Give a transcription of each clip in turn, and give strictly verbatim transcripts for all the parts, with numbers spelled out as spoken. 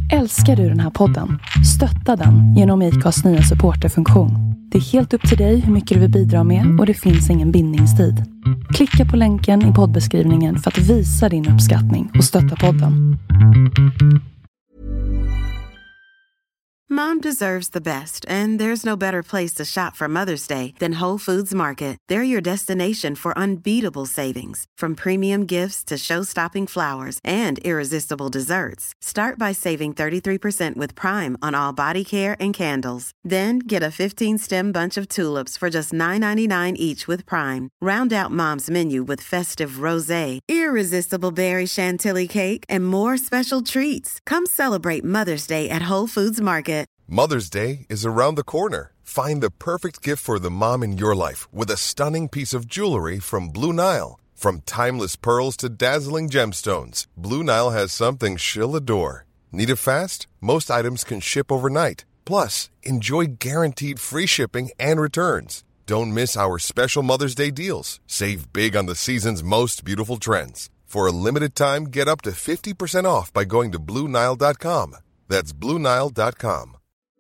Älskar du den här podden? Stötta den genom I C A:s nya supporterfunktion. Det är helt upp till dig hur mycket du vill bidra med och det finns ingen bindningstid. Klicka på länken i poddbeskrivningen för att visa din uppskattning och stötta podden. Mom deserves the best, and there's no better place to shop for Mother's Day than Whole Foods Market. They're your destination for unbeatable savings, from premium gifts to show-stopping flowers and irresistible desserts. Start by saving thirty-three percent with Prime on all body care and candles. Then get a fifteen-stem bunch of tulips for just nine ninety-nine each with Prime. Round out Mom's menu with festive rosé, irresistible berry chantilly cake, and more special treats. Come celebrate Mother's Day at Whole Foods Market. Mother's Day is around the corner. Find the perfect gift for the mom in your life with a stunning piece of jewelry from Blue Nile. From timeless pearls to dazzling gemstones, Blue Nile has something she'll adore. Need it fast? Most items can ship overnight. Plus, enjoy guaranteed free shipping and returns. Don't miss our special Mother's Day deals. Save big on the season's most beautiful trends. For a limited time, get up to fifty percent off by going to blue nile dot com. That's blue nile dot com.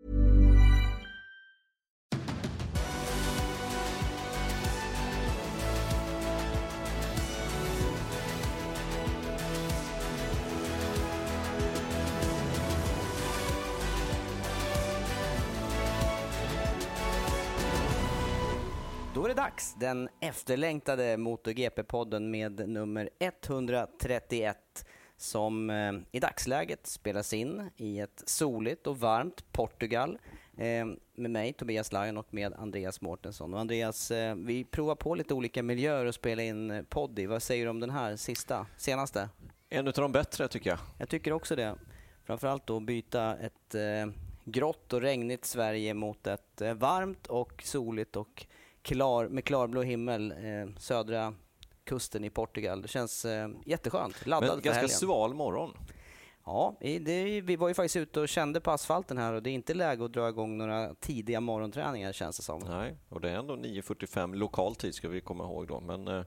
Då är det dags, den efterlängtade MotoGP-podden med nummer etthundratrettioett som eh, i dagsläget spelas in i ett soligt och varmt Portugal eh, med mig, Tobias Lajon, och med Andreas Mårtensson. Och Andreas, eh, vi provar på lite olika miljöer och spela in podd i. Vad säger du om den här sista, senaste? En av de bättre tycker jag. Jag tycker också det. Framförallt då byta ett eh, grått och regnigt Sverige mot ett eh, varmt och soligt och klar, med klarblå himmel, eh, södra kusten i Portugal. Det känns eh, jätteskönt. Laddad Men för ganska helgen. sval morgon. Ja, det, vi var ju faktiskt ute och kände på asfalten här och det är inte läge att dra igång några tidiga morgonträningar, känns det som. Nej, och det är ändå nio fyrtiofem lokal tid ska vi komma ihåg då. Men eh,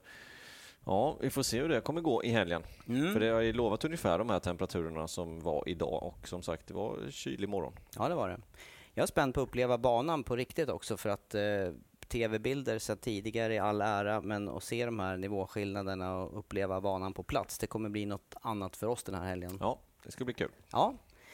ja, vi får se hur det kommer gå i helgen. Mm. För det har ju lovat ungefär de här temperaturerna som var idag och som sagt, det var kylig morgon. Ja, det var det. Jag är spänd på att uppleva banan på riktigt också för att eh, tv-bilder sedan tidigare i all ära, men att se de här nivåskillnaderna och uppleva banan på plats, det kommer bli något annat för oss den här helgen. Ja, det ska bli kul. Ja.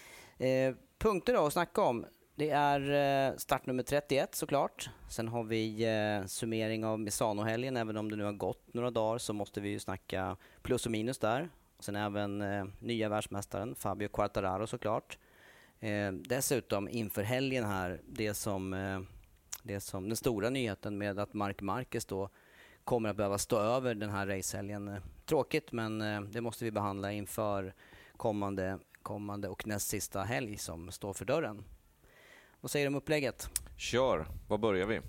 Eh, punkter då att snacka om. Det är eh, startnummer trettioett såklart. Sen har vi eh, summering av Misano-helgen. Även om det nu har gått några dagar så måste vi ju snacka plus och minus där. Och sen även eh, nya världsmästaren Fabio Quartararo såklart. Eh, dessutom inför helgen här, det som... Eh, Det som den stora nyheten med att Marc Marquez då kommer att behöva stå över den här racehelgen. Tråkigt, men det måste vi behandla inför kommande, kommande och näst sista helg som står för dörren. Vad säger du om upplägget? Kör, var börjar vi?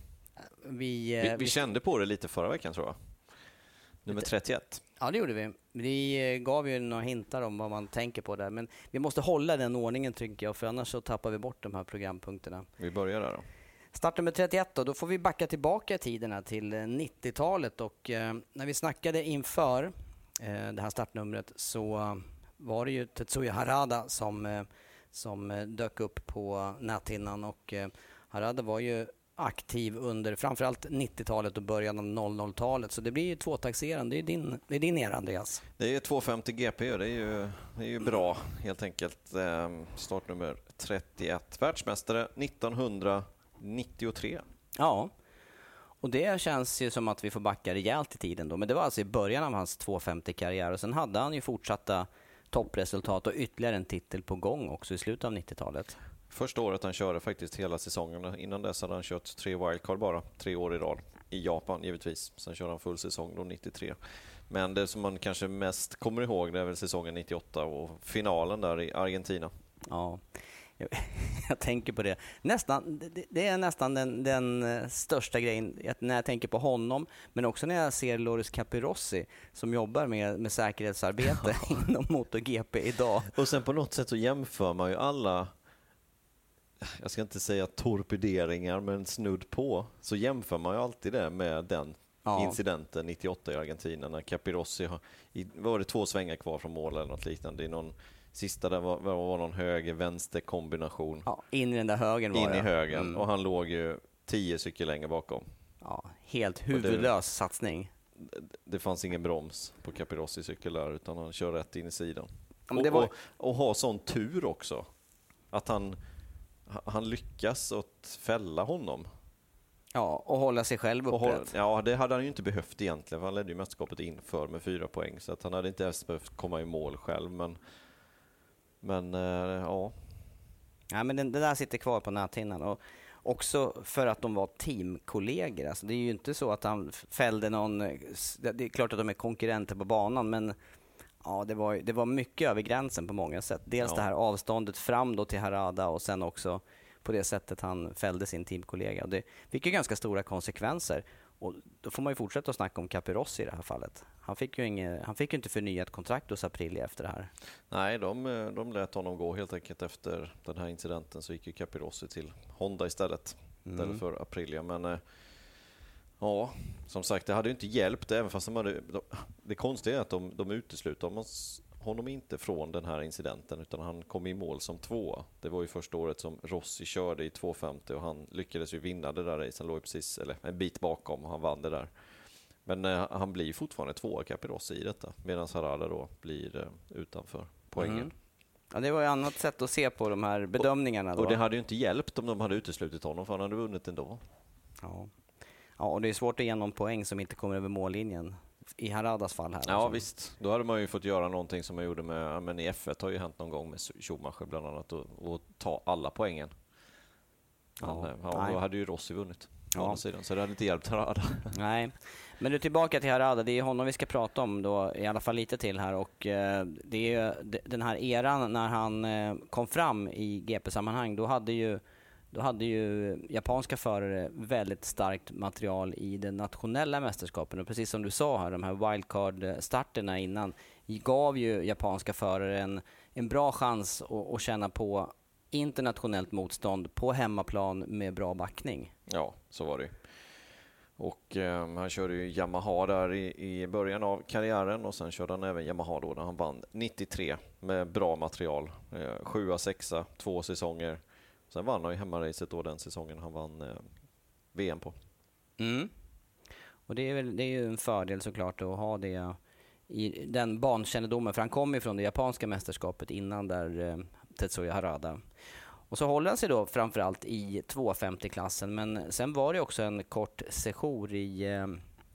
Vi, vi, vi, vi kände på det lite förra veckan tror jag. Nummer trettioett. Ja, det gjorde vi. Vi gav ju några hintar om vad man tänker på där. Men vi måste hålla den ordningen tycker jag, för annars så tappar vi bort de här programpunkterna. Vi börjar där då. Startnummer trettioett då, då får vi backa tillbaka i tiderna till nittiotalet och eh, när vi snackade inför eh, det här startnumret så eh, var det ju Tetsuya Harada som, eh, som eh, dök upp på näthinnan och eh, Harada var ju aktiv under framförallt nittiotalet och början av noll noll-talet, så det blir ju tvåtaxerande. Det är din, det är din era, Andreas. Det är tvåhundrafemtio G P och det är ju, det är ju bra helt enkelt. Eh, startnummer trettioett, världsmästare nittonhundranittiotre. Ja, och det känns ju som att vi får backa rejält i tiden då. Men det var alltså i början av hans tvåhundrafemtio-karriär och sen hade han ju fortsatta toppresultat och ytterligare en titel på gång också i slutet av nittiotalet. Första året han körde faktiskt hela säsongen. Innan dess hade han kört tre wildcard bara, tre år i rad. I Japan givetvis. Sen körde han full säsong då nittiotre. Men det som man kanske mest kommer ihåg det är väl säsongen nittioåtta och finalen där i Argentina. Ja, jag tänker på det. Nästan, det är nästan den, den största grejen när jag tänker på honom, men också när jag ser Loris Capirossi som jobbar med, med säkerhetsarbete inom MotoGP idag. Och sen på något sätt så jämför man ju alla, jag ska inte säga torpederingar, men snudd på, så jämför man ju alltid det med den ja. incidenten nittioåtta i Argentina när Capirossi har, var det två svängar kvar från mål eller något liknande i någon Sista där var, var någon höger-vänster kombination. Ja, in i den där högen var In det. i högen. Mm. Och han låg ju tio cykel längre bakom. Ja, helt huvudlös det, satsning. Det, det fanns ingen broms på Capirossi cykel där, utan han kör rätt in i sidan. Ja, det var... och, och, och ha sån tur också. Att han, han lyckas att fälla honom. Ja, och hålla sig själv upprätt. Ja, det hade han ju inte behövt egentligen, för han ledde ju mästerskapet inför med fyra poäng, så att han hade inte ens behövt komma i mål själv, men men äh, ja. Ja, men det där sitter kvar på näthinnan, och också för att de var teamkollegor. Alltså, det är ju inte så att han fällde någon, det är klart att de är konkurrenter på banan, men ja, det var, det var mycket över gränsen på många sätt. Dels ja. Det här avståndet fram då till Harada, och sen också på det sättet han fällde sin teamkollega. Det fick ju ganska stora konsekvenser. Och då får man ju fortsätta att snacka om Capirossi i det här fallet. Han fick ju, inge, han fick ju inte förnyat kontrakt hos Aprilia efter det här. Nej, de, de lät honom gå helt enkelt efter den här incidenten. Så gick ju Capirossi till Honda istället, mm. istället för Aprilia. Men ja, som sagt, det hade ju inte hjälpt, även fast de hade, de, det konstiga är att de, de utesluter honom inte från den här incidenten, utan han kom i mål som två. Det var ju första året som Rossi körde i tvåhundrafemtio, och han lyckades ju vinna det där racen, låg precis eller en bit bakom, och han vann det där. Men eh, han blir fortfarande tvåa, Capirossi, i detta, medan Harada då blir eh, utanför poängen. Mm. Ja, det var ju ett annat sätt att se på de här bedömningarna. Och, då. och det hade ju inte hjälpt om de hade uteslutit honom, för han hade vunnit ändå. Ja. Ja, och det är svårt att ge någon poäng som inte kommer över mållinjen. I Haradas fall här. Ja, alltså. Visst. Då hade man ju fått göra någonting som man gjorde med, men i F ett har ju hänt någon gång med Schumacher bland annat, och, och ta alla poängen. Ja, men, ja, då hade ju Rossi vunnit. Ja. Sidan, så det hade inte hjälpt Harada. Nej, men du, tillbaka till Harada. Det är honom vi ska prata om då, i alla fall lite till här. Och eh, det är ju den här eran när han eh, kom fram i G P-sammanhang. Då hade ju Då hade ju japanska förare väldigt starkt material i den nationella mästerskapen. Och precis som du sa här, de här wildcard-starterna innan gav ju japanska förare en, en bra chans att, att känna på internationellt motstånd på hemmaplan med bra backning. Ja, så var det. Och eh, han körde ju Yamaha där i, i början av karriären, och sen körde han även Yamaha då när han vann nittiotre med bra material. Eh, sjua, sexa, två säsonger. Sen vann han ju hemmaracet då den säsongen han vann eh, V M på. Mm. Och det är, väl, det är ju en fördel såklart att ha det i den bankännedomen, för han kom ju från det japanska mästerskapet innan där eh, Tetsuya Harada. Och så håller han sig då framförallt i tvåhundrafemtio-klassen, men sen var det också en kort sejour i, eh,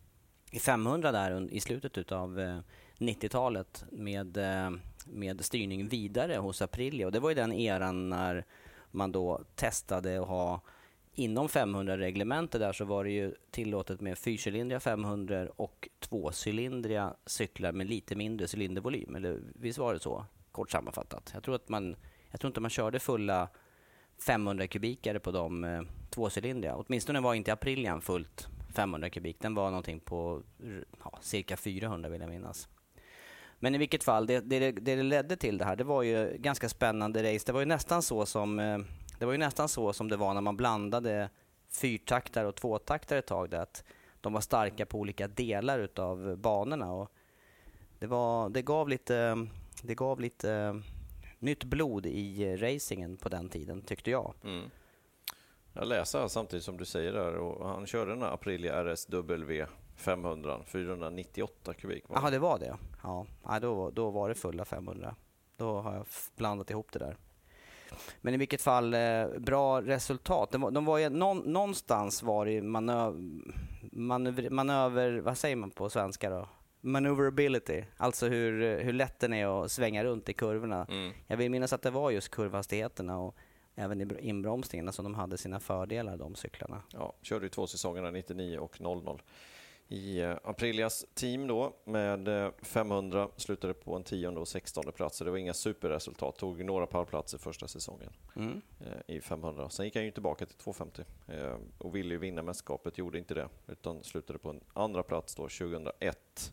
i femhundra där i slutet av eh, nittiotalet med, eh, med styrning vidare hos Aprilia. Och det var ju den eran när man då testade att ha inom femhundra-reglementet där, så var det ju tillåtet med fyrcylindriga femhundra och tvåcylindriga cyklar med lite mindre cylindervolym. Eller visst var det så, kort sammanfattat. Jag tror att man, jag tror inte man körde fulla femhundra kubikare på de eh, tvåcylindriga. Åtminstone var inte Aprilian fullt femhundra kubik. Den var någonting på ja, cirka fyrahundra vill jag minnas. Men i vilket fall, det, det, det ledde till det här, det var ju ganska spännande race. Det var ju nästan så som, det var ju nästan så som det var när man blandade fyrtaktare och tvåtaktare ett tag, där att de var starka på olika delar utav banorna, och det var, det gav lite, det gav lite nytt blod i racingen på den tiden, tyckte jag. Mm. Jag läser samtidigt som du säger där, och han körde den här Aprilia R S W femhundra, fyrahundranittioåtta kubik. Jaha, det var det. Ja, då, då var det fulla femhundra. Då har jag blandat ihop det där. Men i vilket fall, eh, bra resultat. De var, de var ju, någon, någonstans var det manöver, manöver, manöver, vad säger man på svenska då? Maneuverability, alltså hur, hur lätt den är att svänga runt i kurvorna. Mm. Jag vill minnas att det var just kurvhastigheterna och även i inbromsningarna som de hade sina fördelar, de cyklarna. Ja, körde ju två säsongerna, nittionio och noll noll. I uh, Aprilias team då med uh, femhundra, slutade på en tionde och sextonde plats. Det var inga superresultat, tog några pallplatser första säsongen mm. uh, i femhundra. Sen gick han ju tillbaka till tvåhundrafemtio uh, och ville ju vinna mästerskapet, gjorde inte det, utan slutade på en andra plats då tjugohundraett.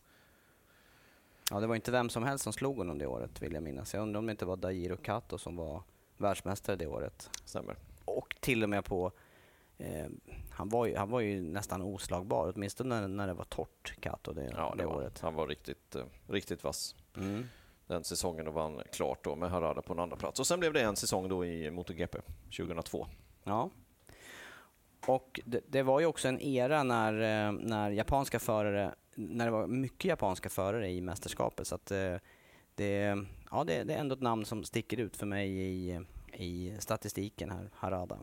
Ja, det var inte vem som helst som slog honom det året, vill jag minnas. Jag undrar om det inte var Daijiro Kato som var världsmästare det året. Stämmer. Och till och med på Eh, han, var ju, han var ju nästan oslagbar, åtminstone när, när det var torrt, Kato, det, ja, det, det var, året. Han var riktigt, uh, riktigt vass. Mm. den säsongen och vann klart då med Harada på en andra plats. Och sen blev det en säsong då i MotoGP tjugohundratvå. Ja. Och det, det var ju också en era när, när japanska förare, när det var mycket japanska förare i mästerskapet, så att det, ja, det, det är ändå ett namn som sticker ut för mig i, i statistiken här, Harada.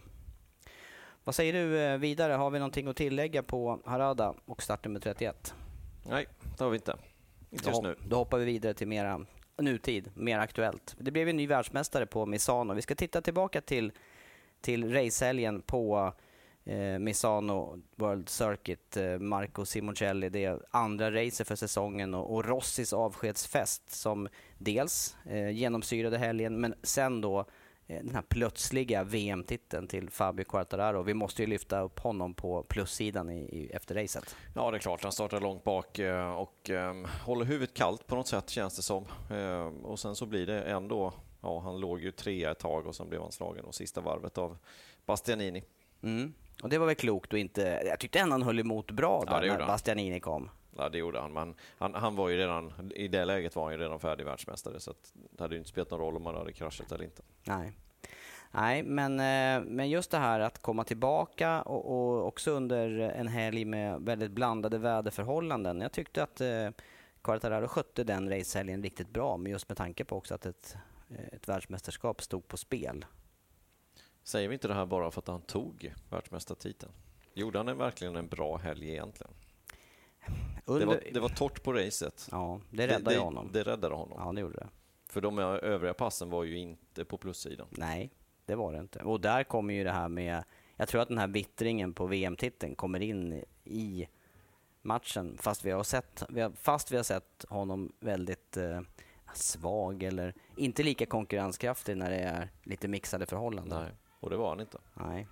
Vad säger du vidare? Har vi någonting att tillägga på Harada och startnummer trettioett? Nej, det har vi inte. Inte just nu. Då hoppar vi vidare till mera nutid, mer aktuellt. Det blev en ny världsmästare på Misano. Vi ska titta tillbaka till, till racehelgen på eh, Misano World Circuit. Eh, Marco Simoncelli, det är andra racer för säsongen, och, och Rossis avskedsfest som dels eh, genomsyrade helgen, men sen då den här plötsliga V M-titeln till Fabio Quartararo. Vi måste ju lyfta upp honom på plussidan i, i, efter racet. Ja, det är klart. Han startar långt bak och um, håller huvudet kallt på något sätt, känns det som. Um, och sen så blir det ändå... Ja, han låg ju trea ett tag och sen blev han slagen och sista varvet av Bastianini. Mm. Och det var väl klokt och inte... Jag tyckte ändå han höll emot bra där, ja, när Bastianini kom. Ja, det gjorde han. Men han, han var ju redan... I det läget var han ju redan färdig världsmästare, så att det hade ju inte spelat någon roll om han hade kraschat eller inte. Nej. Nej, men, men just det här att komma tillbaka och, och också under en helg med väldigt blandade väderförhållanden. Jag tyckte att eh, Quartararo skötte den racehelgen riktigt bra, men just med tanke på också att ett, ett världsmästerskap stod på spel. Säger vi inte det här bara för att han tog världsmästartiteln? Gjorde han verkligen en bra helg egentligen? Under... Det, var, det var torrt på racet. Ja, det räddade det, det, honom. Det räddade honom. Ja, det gjorde det. För de övriga passen var ju inte på plussidan. Nej, det var det inte. Och där kommer ju det här med... Jag tror att den här vittringen på V M-titeln kommer in i matchen. Fast vi har sett, fast vi har sett honom väldigt eh, svag eller inte lika konkurrenskraftig när det är lite mixade förhållanden. Nej, och det var han inte. Nej.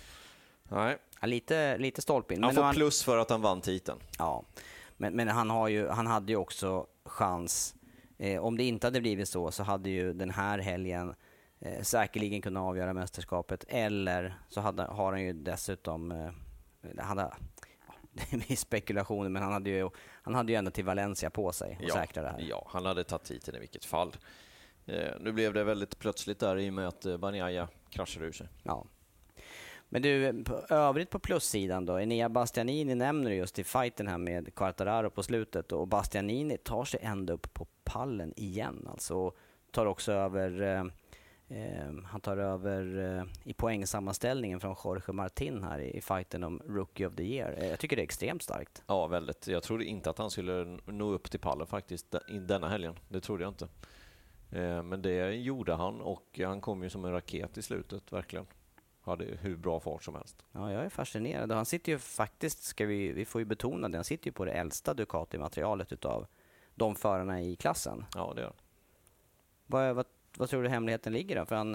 Nej. Ja, lite, lite stolpin. Han får han, plus för att han vann titeln. Ja, men, men han, har ju, han hade ju också chans. Eh, om det inte hade blivit så så hade ju den här helgen eh, säkerligen kunnat avgöra mästerskapet. Eller så hade, har han ju dessutom... Eh, hade, ja, det är spekulationer, men han hade ju, han hade ju ändå till Valencia på sig och ja, säkra det här. Ja, han hade tagit titeln i vilket fall. Eh, nu blev det väldigt plötsligt där i och med att eh, Bagnaia kraschade ur sig. Ja. Men du, på, övrigt på plussidan då, Enea Bastianini nämner just i fighten här med Quartararo på slutet, och Bastianini tar sig ända upp på pallen igen, alltså, och tar också över eh, eh, han tar över eh, i poängsammanställningen från Jorge Martin här i, i fighten om Rookie of the Year. Eh, jag tycker det är extremt starkt. Ja, väldigt. Jag trodde inte att han skulle nå upp till pallen faktiskt i denna helgen. Det trodde jag inte. Eh, men det gjorde han, och han kom ju som en raket i slutet, verkligen. Hade hur bra fart som helst. Ja, jag är fascinerad. Han sitter ju faktiskt, ska vi, vi får ju betona det, han sitter ju på det äldsta Ducati-materialet utav de förarna i klassen. Ja, det gör han. Vad, vad, vad tror du hemligheten ligger då? För han,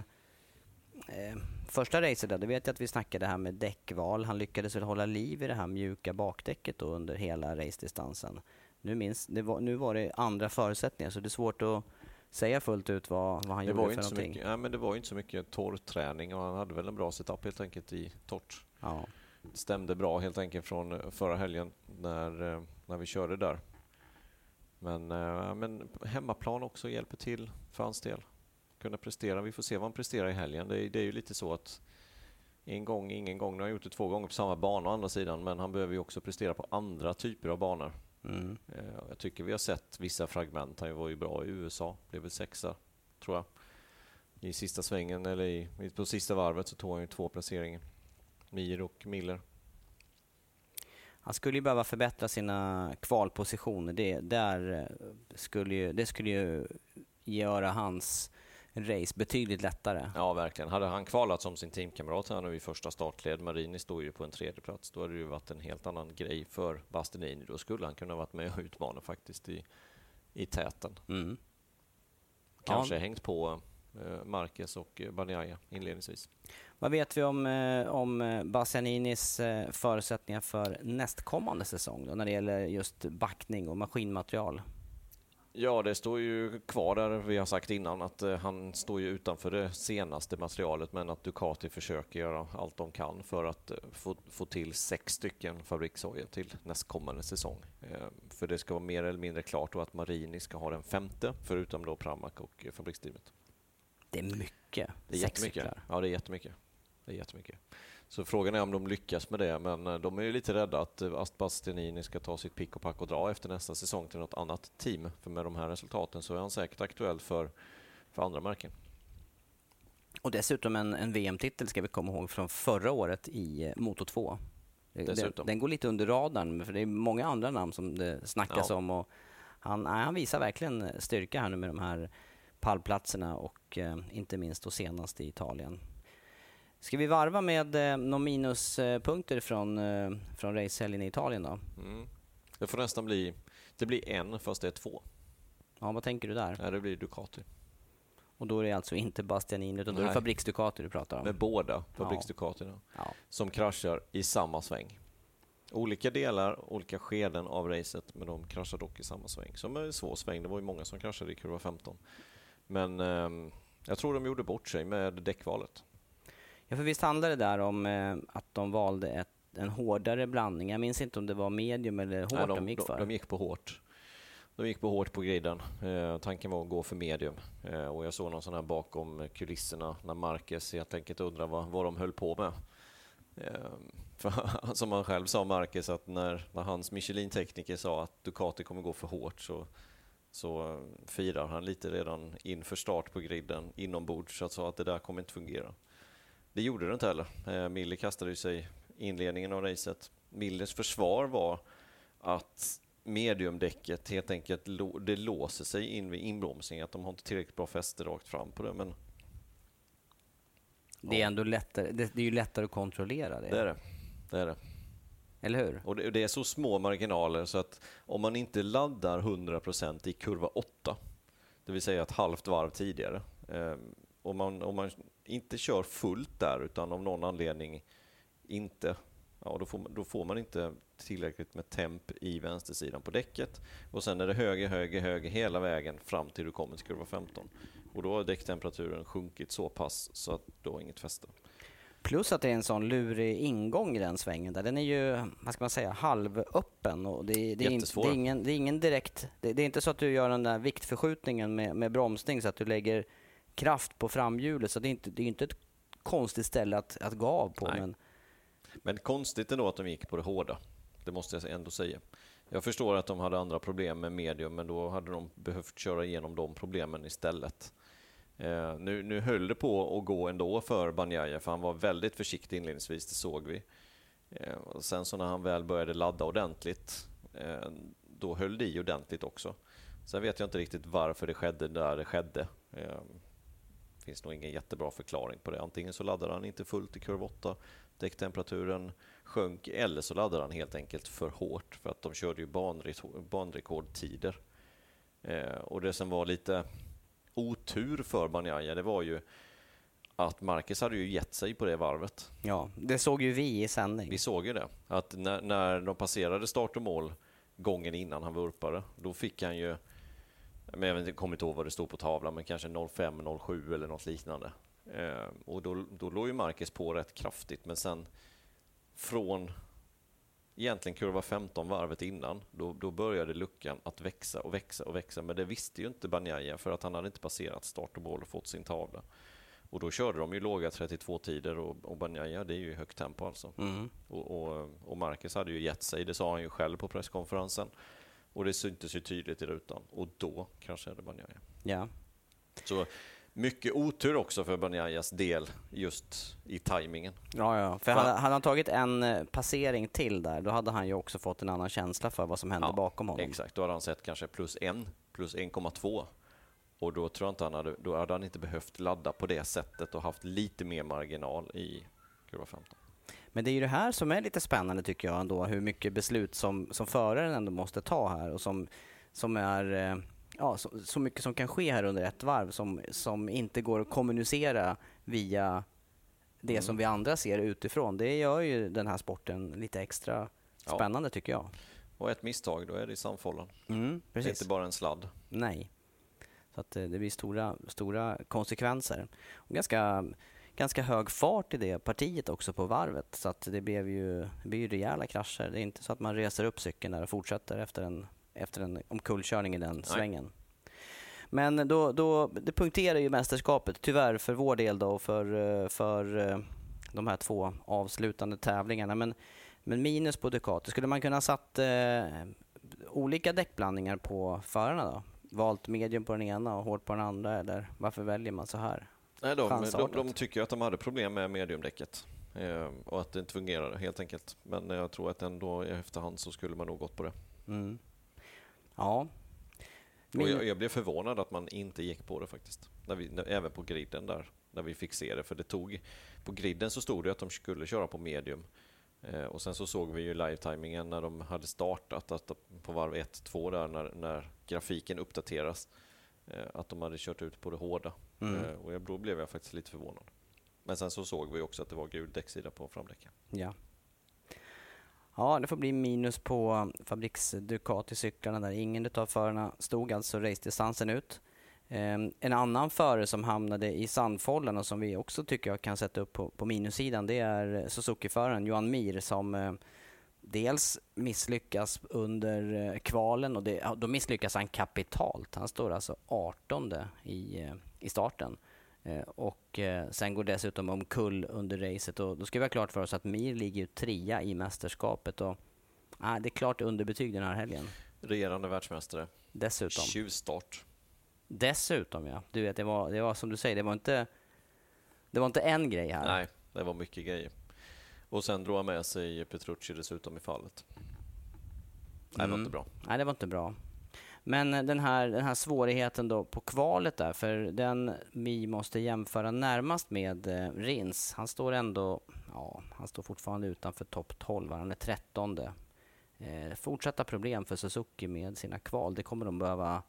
eh, första racet där, det vet jag att vi snackade här med däckval. Han lyckades väl hålla liv i det här mjuka bakdäcket då under hela racedistansen. Nu, minns, det var, nu var det andra förutsättningar, så det är svårt att säga fullt ut vad, vad han det gjorde var för inte någonting. Så mycket, ja, men det var ju inte så mycket torr träning, och han hade väl en bra setup helt enkelt i torrt. Ja. Det stämde bra helt enkelt från förra helgen när, när vi körde där. Men, men hemmaplan också hjälper till för hans del. Kunna prestera. Vi får se vad han presterar i helgen. Det är, det är ju lite så att en gång, ingen gång. Nu har han gjort det två gånger på samma bana å andra sidan, men han behöver ju också prestera på andra typer av banor. Mm. Jag tycker vi har sett vissa fragment. Han var ju bra i U S A, blev väl sexa tror jag. I sista svängen eller i, på sista varvet så tog han ju två placeringar. Mir och Miller. Han skulle ju behöva förbättra sina kvalpositioner. Det, där skulle ju, det skulle ju göra hans race betydligt lättare. Ja, verkligen. Hade han kvalat som sin teamkamrat här nu i första startled, Marini stod ju på en tredje plats, då hade det ju varit en helt annan grej för Bastianini. Då skulle han kunna varit med och utmana faktiskt i, i täten. Mm. Kanske ja. hängt på eh, Marquez och Bagnaia inledningsvis. Vad vet vi om, eh, om Bastianinis eh, förutsättningar för nästkommande säsong då, när det gäller just backning och maskinmaterial? Ja, det står ju kvar där vi har sagt innan att eh, han står ju utanför det senaste materialet, men att Ducati försöker göra allt de kan för att eh, få, få till sex stycken fabrikshojar till nästkommande säsong. Eh, för det ska vara mer eller mindre klart då att Marini ska ha den femte, förutom då Pramac och eh, fabriksteamet. Det är mycket. Det är jättemycket. Ja, det är jättemycket. Det är jättemycket. Så frågan är om de lyckas med det, men de är ju lite rädda att Ast Bastianini ska ta sitt pick och pack och dra efter nästa säsong till något annat team. För med de här resultaten så är han säkert aktuell för, för andra märken. Och dessutom en, en V M-titel ska vi komma ihåg från förra året i Moto två. Den, den går lite under radarn, för det är många andra namn som det snackas ja. om. Och han, nej, han visar verkligen styrka här nu med de här pallplatserna och eh, inte minst då senast i Italien. Ska vi varva med eh, några minuspunkter från, eh, från racehelgen i Italien då? Mm. Det får nästan bli, det blir en fast det är två. Ja, vad tänker du där? Ja, det blir Ducati. Och då är det alltså inte Bastianini utan då är det Fabriks Ducati du pratar om? Med båda Fabriks Ducatina ja. som kraschar i samma sväng. Olika delar, olika skeden av racet, men de kraschar dock i samma sväng. Som är en svår sväng, det var ju många som kraschade i kurva femton. Men eh, jag tror de gjorde bort sig med däckvalet. Ja, för visst handlade det där om eh, att de valde ett, en hårdare blandning. Jag minns inte om det var medium eller hårt ja, de, de gick för. De, de gick på hårt. De gick på hårt på griden. Eh, tanken var att gå för medium. Eh, och jag såg någon sån här bakom kulisserna när Marquez helt enkelt undrade vad, vad de höll på med. Eh, för, som han själv sa, Marquez, att när, när hans Michelin-tekniker sa att Ducati kommer gå för hårt så så firar han lite redan inför start på griden inombords, så att, så att det där kommer inte fungera. Det gjorde det inte heller. Eh, Miller kastade ju sig inledningen av racet. Millers försvar var att mediumdäcket helt enkelt lo- det låser sig in vid inbromsning, att de har inte tillräckligt bra fäste rakt fram på det. Men det är ja. ändå lättare, det, det är ju lättare att kontrollera det. Det är det. Det är det. Eller hur? Och det, det är så små marginaler så att om man inte laddar hundra procent i kurva åtta, det vill säga ett halvt varv tidigare, eh, om, man, om man inte kör fullt där utan av någon anledning inte, ja, då, får man, då får man inte tillräckligt med temp i vänstersidan på däcket. Och sen är det höger, höger, höger hela vägen fram till du kommer till kurva femton. Och då har däcktemperaturen sjunkit så pass så att du har inget fäste. Plus att det är en sån lurig ingång i den svängen där. Den är ju, vad ska man säga, halvöppen. Och det, det, är, in, det, är ingen, det är ingen direkt... Det, det är inte så att du gör den där viktförskjutningen med, med bromsning så att du lägger kraft på framhjulet. Så det är inte, det är inte ett konstigt ställe att, att gå av på. Men... men konstigt ändå att de gick på det hårda. Det måste jag ändå säga. Jag förstår att de hade andra problem med medium, men då hade de behövt köra igenom de problemen istället. Uh, nu, nu höll det på att gå ändå för Bagnaia, för han var väldigt försiktig inledningsvis, det såg vi. Uh, och sen så när han väl började ladda ordentligt, uh, då höll det i ordentligt också. Sen vet jag inte riktigt varför det skedde där det skedde. Det uh, finns nog ingen jättebra förklaring på det. Antingen så laddade han inte fullt i kurva åtta, däcktemperaturen sjönk, eller så laddade han helt enkelt för hårt, för att de körde ju banrekord, banrekordtider. Uh, och det som var lite otur för Bagnaia, det var ju att Marquez hade ju gett sig på det varvet. Ja, det såg ju vi i sändning. Vi såg ju det. Att när, när de passerade start och mål gången innan han vurpade, då fick han ju, men jag kommer inte ihåg vad det stod på tavlan, men kanske noll fem, noll sju eller något liknande. Eh, och då, då låg ju Marquez på rätt kraftigt, men sen från egentligen kurva femton varvet innan, då, då började luckan att växa och växa och växa. Men det visste ju inte Bagnaia, för att han hade inte passerat start och mål och fått sin tavla. Och då körde de ju låga trettiotvå-tider och, och Bagnaia, det är ju högt tempo alltså. Mm. Och, och, och Marquez hade ju gett sig, det sa han ju själv på presskonferensen. Och det syntes ju tydligt i rutan. Och då kraschade Bagnaia. Ja. Så mycket otur också för Bagnaias del just i tajmingen. Ja, ja. För hade, hade han tagit en passering till där, då hade han ju också fått en annan känsla för vad som hände ja, bakom honom. Exakt, då hade han sett kanske plus en, plus en komma två. Och då tror jag inte han hade, då hade han inte behövt ladda på det sättet och haft lite mer marginal i kurva femton. Men det är ju det här som är lite spännande tycker jag ändå, hur mycket beslut som, som föraren ändå måste ta här och som, som är... Ja, så, så mycket som kan ske här under ett varv som, som inte går att kommunicera via det mm. som vi andra ser utifrån. Det gör ju den här sporten lite extra spännande ja. tycker jag. Och ett misstag, då är det i samfållan. Mm, det är inte bara en sladd. Nej. Så att det blir stora, stora konsekvenser. Och ganska, ganska hög fart i det partiet också på varvet. Så att det blev ju, det blir ju rejäla krascher. Det är inte så att man reser upp cykeln där och fortsätter efter en, efter en omkullkörning i den Nej. svängen. Men då, då, det punkterar ju mästerskapet, tyvärr för vår del då, för, för de här två avslutande tävlingarna. Men, men minus på Ducati. Skulle man kunna ha satt eh, olika däckblandningar på förarna då? Valt medium på den ena och hårt på den andra, eller varför väljer man så här? Nej, de, de, de tycker att de hade problem med mediumdäcket eh, och att det inte fungerade helt enkelt. Men jag tror att ändå i efterhand så skulle man nog gått på det. Mm. Ja. Och jag, jag blev förvånad att man inte gick på det faktiskt. När vi, när, även på griden där, när vi fick se det. För det tog, på griden så stod det att de skulle köra på medium. Eh, och sen så såg vi ju live-timingen när de hade startat att på varv ett två där när, när grafiken uppdateras. Eh, att de hade kört ut på det hårda. Mm. Eh, och då blev jag faktiskt lite förvånad. Men sen så såg vi också att det var gul däcksida på framdäcken. Ja. Ja, det får bli minus på fabriks Ducati-cyklarna där. Ingen av förarna stod alltså race-distansen ut. Eh, en annan förare som hamnade i sandfållan och som vi också tycker jag kan sätta upp på, på minussidan, det är Suzuki-föraren Johan Mir som eh, dels misslyckas under eh, kvalen och det, ja, då misslyckas han kapitalt. Han står alltså artonde i, eh, i starten. Eh, och eh, sen går dessutom omkull under racet och då ska vi ha klart för oss att Mir ligger trea i mästerskapet och ah, det är klart underbetyg den här helgen. Regerande världsmästare. Dessutom. Tjuvstart. Dessutom, ja. Du vet, det var, det var som du säger, det var inte det var inte en grej här. Nej, det var mycket grejer. Och sen drog han med sig Petrucci dessutom i fallet. Nej, det var inte bra. Nej, det var inte bra. Men den här, den här svårigheten då på kvalet där, för den vi måste jämföra närmast med eh, Rins. Han står ändå, ja, han står fortfarande utanför topp tolv, han är trettonde. Eh, fortsatta problem för Suzuki med sina kval. Det kommer de behöva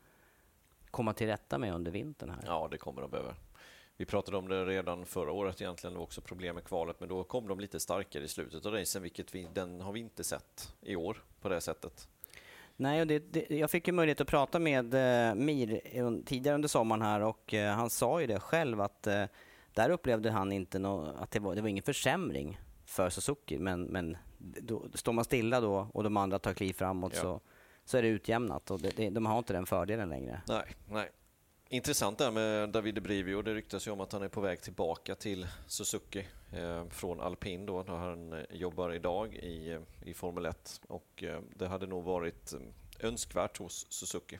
komma till rätta med under vintern här. Ja, det kommer de behöva. Vi pratade om det redan förra året egentligen, det var också problem med kvalet, men då kom de lite starkare i slutet av racen, vilket vi, den har vi inte sett i år på det sättet. Nej, och det, det, jag fick ju möjlighet att prata med eh, Mir tidigare under sommaren här och eh, han sa ju det själv att eh, där upplevde han inte no, att det var, det var ingen försämring för Suzuki, men, men då, står man stilla då och de andra tar kliv framåt ja. så, så är det utjämnat och det, det, de har inte den fördelen längre. Nej, nej. Intressant där med Davide Brivio. Det ryktas ju om att han är på väg tillbaka till Suzuki eh, från Alpin då, där han eh, jobbar idag i, i Formel ett och eh, det hade nog varit eh, önskvärt hos Suzuki.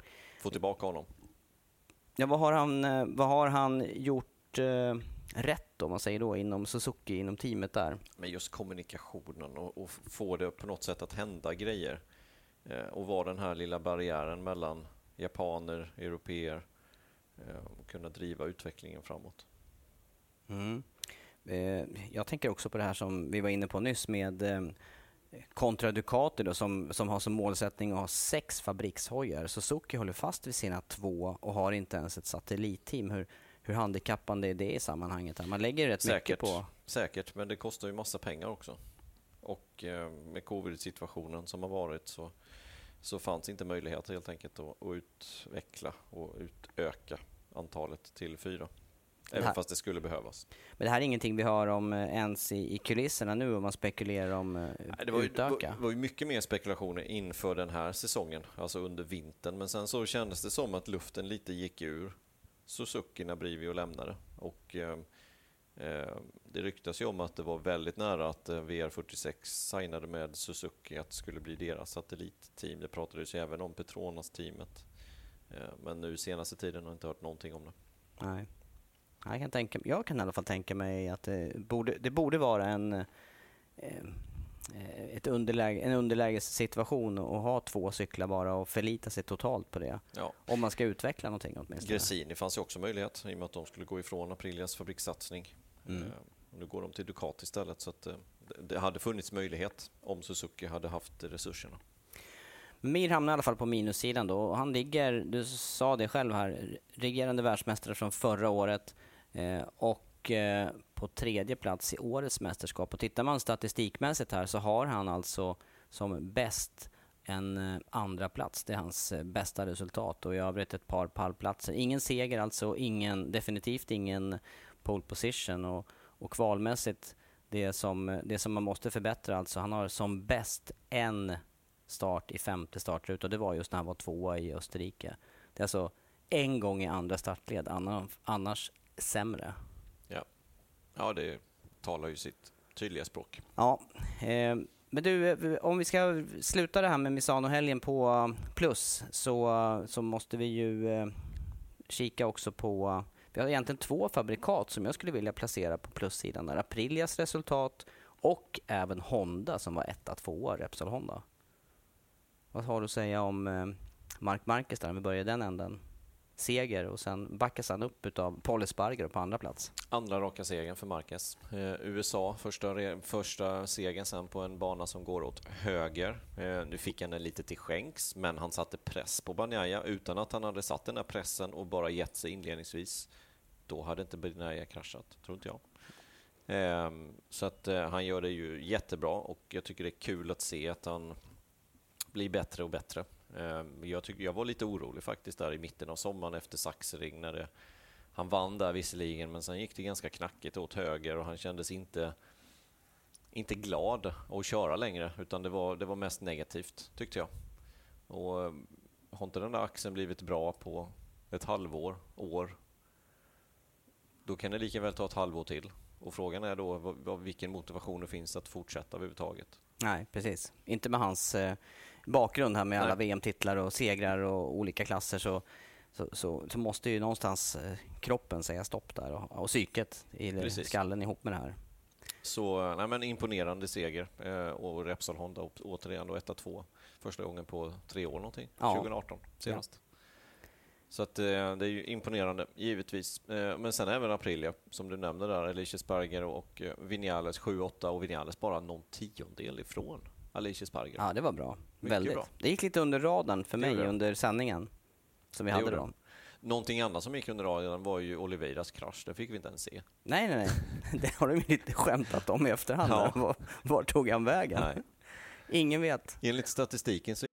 Få tillbaka honom. Ja, vad har han, eh, vad har han gjort eh, rätt då, man säger då, inom Suzuki, inom teamet där? Men just kommunikationen och, och få det på något sätt att hända grejer eh, och vara den här lilla barriären mellan japaner, europeer och kunna driva utvecklingen framåt. Mm. Eh, jag tänker också på det här som vi var inne på nyss med eh, kontra Ducati då, som, som har som målsättning att ha sex fabrikshojar. Suzuki håller fast vid sina två och har inte ens ett satellitteam. Hur, hur handikappande är det i sammanhanget? Man lägger rätt säkert, mycket på... Säkert, men det kostar ju massa pengar också. Och eh, med covid-situationen som har varit så så fanns inte möjlighet helt enkelt att, att utveckla och utöka antalet till fyra. Även här, fast det skulle behövas. Men det här är ingenting vi hör om ens i, i kulisserna nu om man spekulerar om uh, Nej, det var ju, utöka. Det var ju mycket mer spekulationer inför den här säsongen, alltså under vintern. Men sen så kändes det som att luften lite gick ur Suzuki när Brivio lämnade. Och eh, eh, det ryktas ju om att det var väldigt nära att eh, V R fyrtiosex signade med Suzuki att det skulle bli deras satellitteam. Det pratades ju även om Petronas-teamet. Eh, men nu senaste tiden har jag inte hört någonting om det. Nej. Jag kan, tänka, jag kan i alla fall tänka mig att det borde, det borde vara en, eh, ett underläge, en underlägessituation att ha två cyklar bara och förlita sig totalt på det. Ja. Om man ska utveckla någonting åtminstone. Gresini fanns ju också möjlighet i och med att de skulle gå ifrån Aprilias fabrikssatsning. Mm. Eh, och nu går de till Ducati istället, så att, eh, det hade funnits möjlighet om Suzuki hade haft resurserna. Mir hamnar i alla fall på minussidan då. Han ligger, du sa det själv här, regerande världsmästare från förra året eh, och eh, på tredje plats i årets mästerskap. Och tittar man statistikmässigt här så har han alltså som bäst en eh, andra plats. Det är hans eh, bästa resultat och i övrigt ett par pallplatser. Ingen seger alltså, ingen, definitivt ingen pole position och, och kvalmässigt det som, det som man måste förbättra. Alltså han har som bäst en start i femte startrut och det var just när han var tvåa i Österrike. Det är alltså en gång i andra startled, annars, annars sämre. Ja. Ja, det talar ju sitt tydliga språk. Ja, eh, men du, om vi ska sluta det här med Misano-helgen på plus så, så måste vi ju eh, kika också på, vi har egentligen två fabrikat som jag skulle vilja placera på plussidan där. Aprilias resultat och även Honda som var etta, tvåa, Repsol Honda. Vad har du att säga om eh, Marc Marquez där, om vi börjar den änden? Seger och sen backas han upp av Paul Espargaro på andra plats. Andra raka segern för Marquez. Eh, U S A, första, första segern sen på en bana som går åt höger. Eh, nu fick han den lite till skänks, men han satte press på Bagnaia utan att han hade satt den där pressen och bara gett sig inledningsvis. Då hade inte Bagnaia kraschat, tror inte jag. Eh, så att eh, han gör det ju jättebra och jag tycker det är kul att se att han blir bättre och bättre. Jag, tycker, jag var lite orolig faktiskt där i mitten av sommaren efter Sachsenring när det, han vann där visserligen, men sen gick det ganska knackigt åt höger och han kändes inte, inte glad att köra längre, utan det var, det var mest negativt tyckte jag. Och har inte den där axeln blivit bra på ett halvår, år, då kan det lika väl ta ett halvår till. Och frågan är då vad, vilken motivation det finns att fortsätta överhuvudtaget. Nej, precis. Inte med hans eh, bakgrund här med alla Nej. V M-titlar och segrar och olika klasser så, så, så, så måste ju någonstans eh, kroppen säga stopp där och, och psyket i precis. Skallen ihop med det här. Så nej, men imponerande seger eh, och Repsol Honda återigen då ett två första gången på tre år någonting, ja. tjugo arton senast. Ja. Så att, eh, det är ju imponerande, givetvis. Eh, men sen även Aprilia, som du nämnde där, Alicia Espargaro och eh, Vinales sju åtta och Vinales bara någon tiondel ifrån Alicia Espargaro. Ja, det var bra. Mycket Väldigt bra. Det gick lite under radarn för mig under sändningen som vi det hade då. Någonting annat som gick under radarn var ju Oliveiras krasch. Det fick vi inte ens se. Nej, nej, nej. Det har de lite skämtat om i efterhand. Ja. Var, var tog han vägen? Nej. Ingen vet. Enligt statistiken så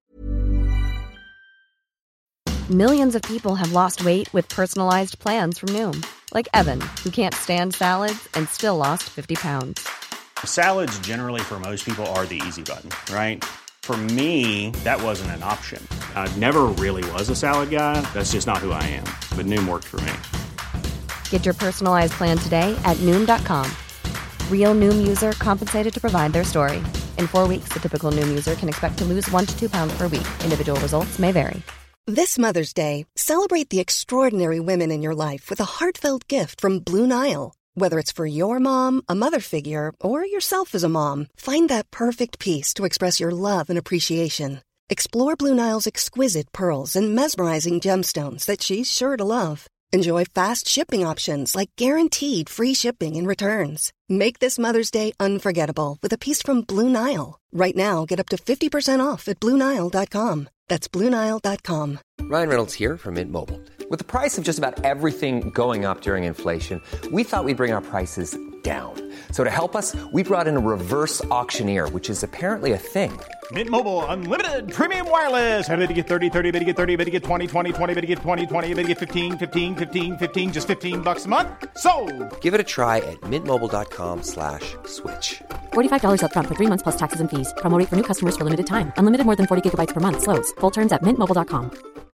Millions of people have lost weight with personalized plans from Noom. Like Evan, who can't stand salads and still lost fifty pounds. Salads generally for most people are the easy button, right? For me, that wasn't an option. I never really was a salad guy. That's just not who I am. But Noom worked for me. Get your personalized plan today at Noom dot com. Real Noom user compensated to provide their story. In four weeks, the typical Noom user can expect to lose one to two pounds per week. Individual results may vary. This Mother's Day, celebrate the extraordinary women in your life with a heartfelt gift from Blue Nile. Whether it's for your mom, a mother figure, or yourself as a mom, find that perfect piece to express your love and appreciation. Explore Blue Nile's exquisite pearls and mesmerizing gemstones that she's sure to love. Enjoy fast shipping options like guaranteed free shipping and returns. Make this Mother's Day unforgettable with a piece from Blue Nile. Right now, get up to fifty percent off at Blue Nile dot com. That's Blue Nile dot com. Ryan Reynolds here from Mint Mobile. With the price of just about everything going up during inflation, we thought we'd bring our prices down. So to help us, we brought in a reverse auctioneer, which is apparently a thing. Mint Mobile Unlimited Premium Wireless. How to get thirty, thirty, how to get thirty, how to get twenty, twenty, twenty, how to get twenty, twenty, how to get fifteen, fifteen, fifteen, fifteen, just fifteen bucks a month? Sold! Give it a try at mintmobile.com slash switch. forty-five dollars up front for three months plus taxes and fees. Promo rate for new customers for limited time. Unlimited more than forty gigabytes per month. Slows full terms at mint mobile dot com.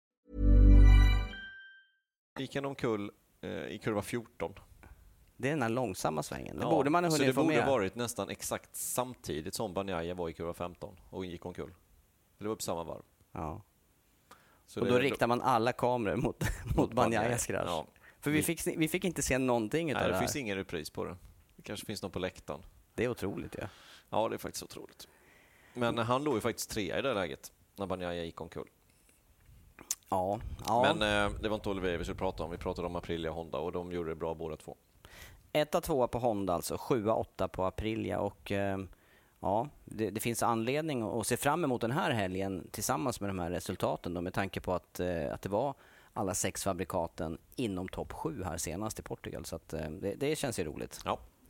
Gick han omkull eh, i kurva fjorton. Det är den här långsamma svängen. Det ja, borde man ha hunnit få med. Så det borde varit nästan exakt samtidigt som Bagnaia var i kurva femton och gick omkull. Det var på samma varv. Ja. Så och då riktar man alla kameror mot, mot Bagnaias krasch. Ja. För vi fick, vi fick inte se någonting utav Nej, det här. Det finns ingen repris på det. Det kanske finns någon på läktaren. Det är otroligt, ja. Ja, det är faktiskt otroligt. Men han låg ju faktiskt trea i det läget när Bagnaia gick omkull. Ja, ja. Men eh, det var inte Olivier vi skulle prata om. Vi pratade om Aprilia och Honda och de gjorde det bra båda två. Etta, tvåa på Honda alltså, sjua, åtta på Aprilia och eh, ja, det, det finns anledning att se fram emot den här helgen tillsammans med de här resultaten då, med tanke på att, eh, att det var alla sex fabrikaten inom topp sju här senast i Portugal, så att eh, det, det känns ju roligt. Ja.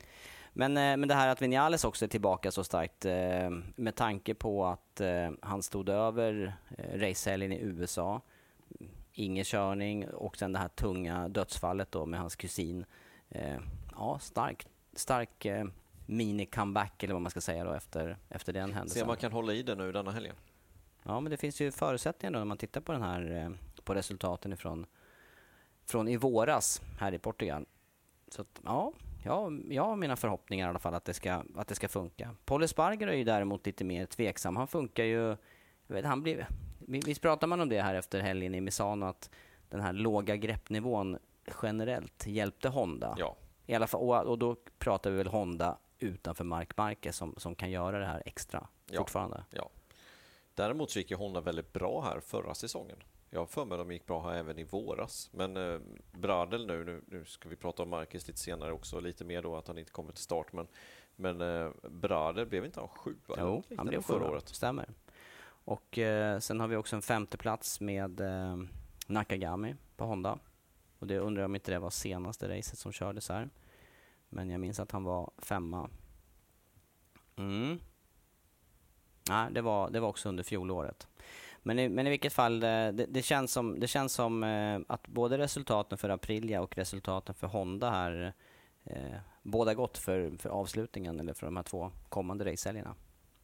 Men, men det här att Vinales också är tillbaka så starkt med tanke på att han stod över racehelgen i U S A. Ingen körning och sen det här tunga dödsfallet då med hans kusin. Ja, stark, stark mini-comeback eller vad man ska säga då efter, efter den händelsen. Se om man kan hålla i det nu denna helgen. Ja, men det finns ju förutsättningar då när man tittar på den här på resultaten ifrån från i våras här i Portugal. Så att, ja, ja, jag har mina förhoppningar i alla fall att det ska, att det ska funka. Paul Esparger är ju däremot lite mer tveksam. Han funkar ju, jag vet, han blir, visst pratar man om det här efter helgen i Misano att den här låga greppnivån generellt hjälpte Honda. Ja. I alla fall, och, och då pratar vi väl Honda utanför Marc Marquez som, som kan göra det här extra ja. fortfarande. Ja. Däremot så gick ju Honda väldigt bra här förra säsongen. Jag har för mig att de gick bra här även i våras. Men eh, Bradel nu, nu, nu ska vi prata om Marquez lite senare också, lite mer då att han inte kommer till start. Men, men eh, Bradel blev inte han sju? Jo, han blev förra året. Stämmer. Och eh, sen har vi också en femte plats med eh, Nakagami på Honda. Och det undrar jag om inte det var senaste racet som kördes här. Men jag minns att han var femma. Mm. Nej, det var, det var också under fjolåret. Men i, men i vilket fall, det, det känns som, det känns som eh, att både resultaten för Aprilia och resultaten för Honda här eh, båda gott för, för avslutningen eller för de här två kommande racehelgerna.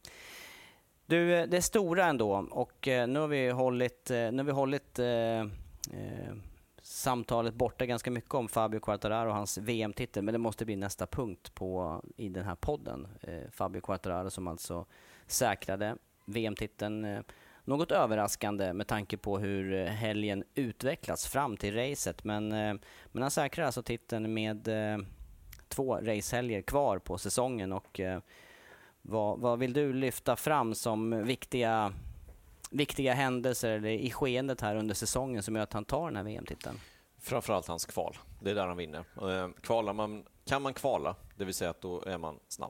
Du, det är stora ändå och eh, nu har vi hållit, eh, nu har vi hållit eh, eh, samtalet borta ganska mycket om Fabio Quartararo och hans V M-titel, men det måste bli nästa punkt på, i den här podden. Eh, Fabio Quartararo som alltså säkrade V M-titeln eh, något överraskande med tanke på hur helgen utvecklats fram till racet, men, eh, men han säkrar alltså titeln med eh, två racehelger kvar på säsongen och eh, vad, vad vill du lyfta fram som viktiga viktiga händelser eller i skeendet här under säsongen som gör att han tar den här V M-titeln? Framförallt hans kval. Det är där han vinner. Eh, kvalar man, kan man kvala, det vill säga att då är man snabb.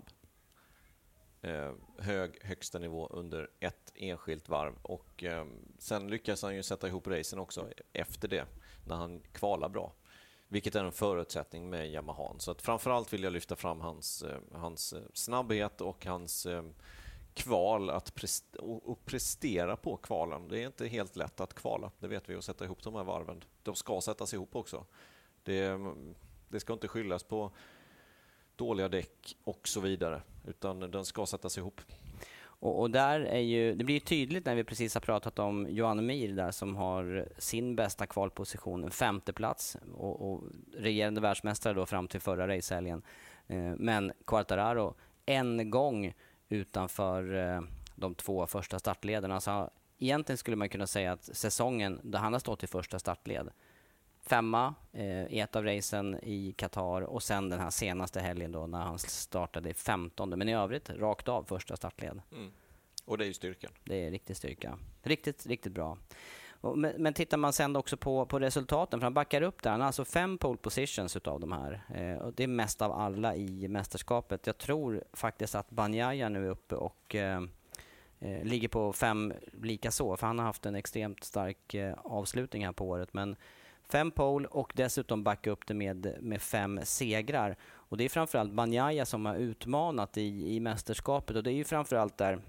Eh, hög högsta nivå under ett enskilt varv. Och eh, sen lyckas han ju sätta ihop racen också efter det, när han kvalar bra. Vilket är en förutsättning med Yamaha. Så att framförallt vill jag lyfta fram hans, eh, hans snabbhet och hans eh, kval att prestera, och prestera på kvalen. Det är inte helt lätt att kvala, det vet vi, att sätta ihop de här varven. De ska sättas ihop också. Det, det ska inte skyllas på dåliga däck och så vidare, utan den ska sättas ihop. Och, och där är ju, det blir ju tydligt när vi precis har pratat om Johan Mir där som har sin bästa kvalposition, en femte plats och, och regerande världsmästare då fram till förra racehelgen. Eh, men Quartararo en gång utanför eh, de två första startlederna. Så egentligen skulle man kunna säga att säsongen där han har stått i första startled, femma eh, i ett av racen i Qatar och sen den här senaste helgen då när han startade i femtonde, men i övrigt rakt av första startled. Mm. Och det är ju styrkan. Det är riktig styrka. Riktigt, riktigt bra. Och, men, men tittar man sen också på, på resultaten, för han backar upp där. Han har alltså fem pole positions utav de här. Eh, och det är mest av alla i mästerskapet. Jag tror faktiskt att Bagnaia nu är uppe och eh, eh, ligger på fem lika så, för han har haft en extremt stark eh, avslutning här på året. Men fem pole och dessutom backa upp det med, med fem segrar. Och det är framförallt Bagnaia som har utmanat i, i mästerskapet. Och det är ju framförallt där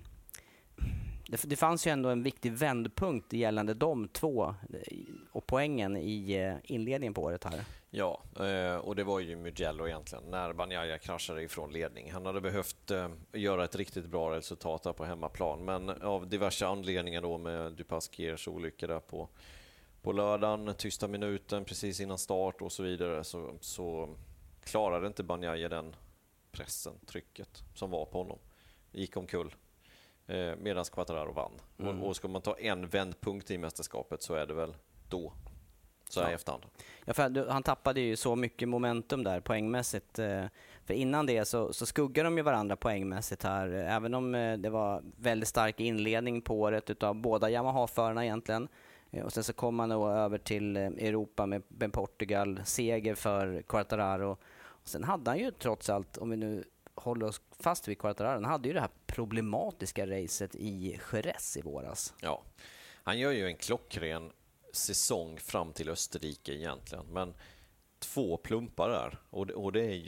det, det fanns ju ändå en viktig vändpunkt gällande de två och poängen i inledningen på året här. Ja, och det var ju Mugello egentligen, när Bagnaia kraschade ifrån ledning. Han hade behövt göra ett riktigt bra resultat här på hemmaplan, men av diverse anledningar då med Dupasquiers olycka där på På lördagen, tysta minuten precis innan start och så vidare, så, så klarade inte Bagnaia den pressen, trycket som var på honom. Gick omkull eh, medan Quartararo vann. Mm. Och, och ska man ta en vändpunkt i mästerskapet så är det väl då, så här i efterhand. Ja, för han tappade ju så mycket momentum där poängmässigt. Eh, för innan det så, så skuggar de ju varandra poängmässigt här. Även om eh, det var väldigt stark inledning på året utav båda Yamaha-förarna egentligen. Och sen så kom man då över till Europa med, med Portugal, seger för Quartararo. Och sen hade han ju trots allt, om vi nu håller oss fast vid Quartararo, han hade ju det här problematiska racet i Jerez i våras. Ja, han gör ju en klockren säsong fram till Österrike egentligen, men två plumpar där. Och det, och det är ju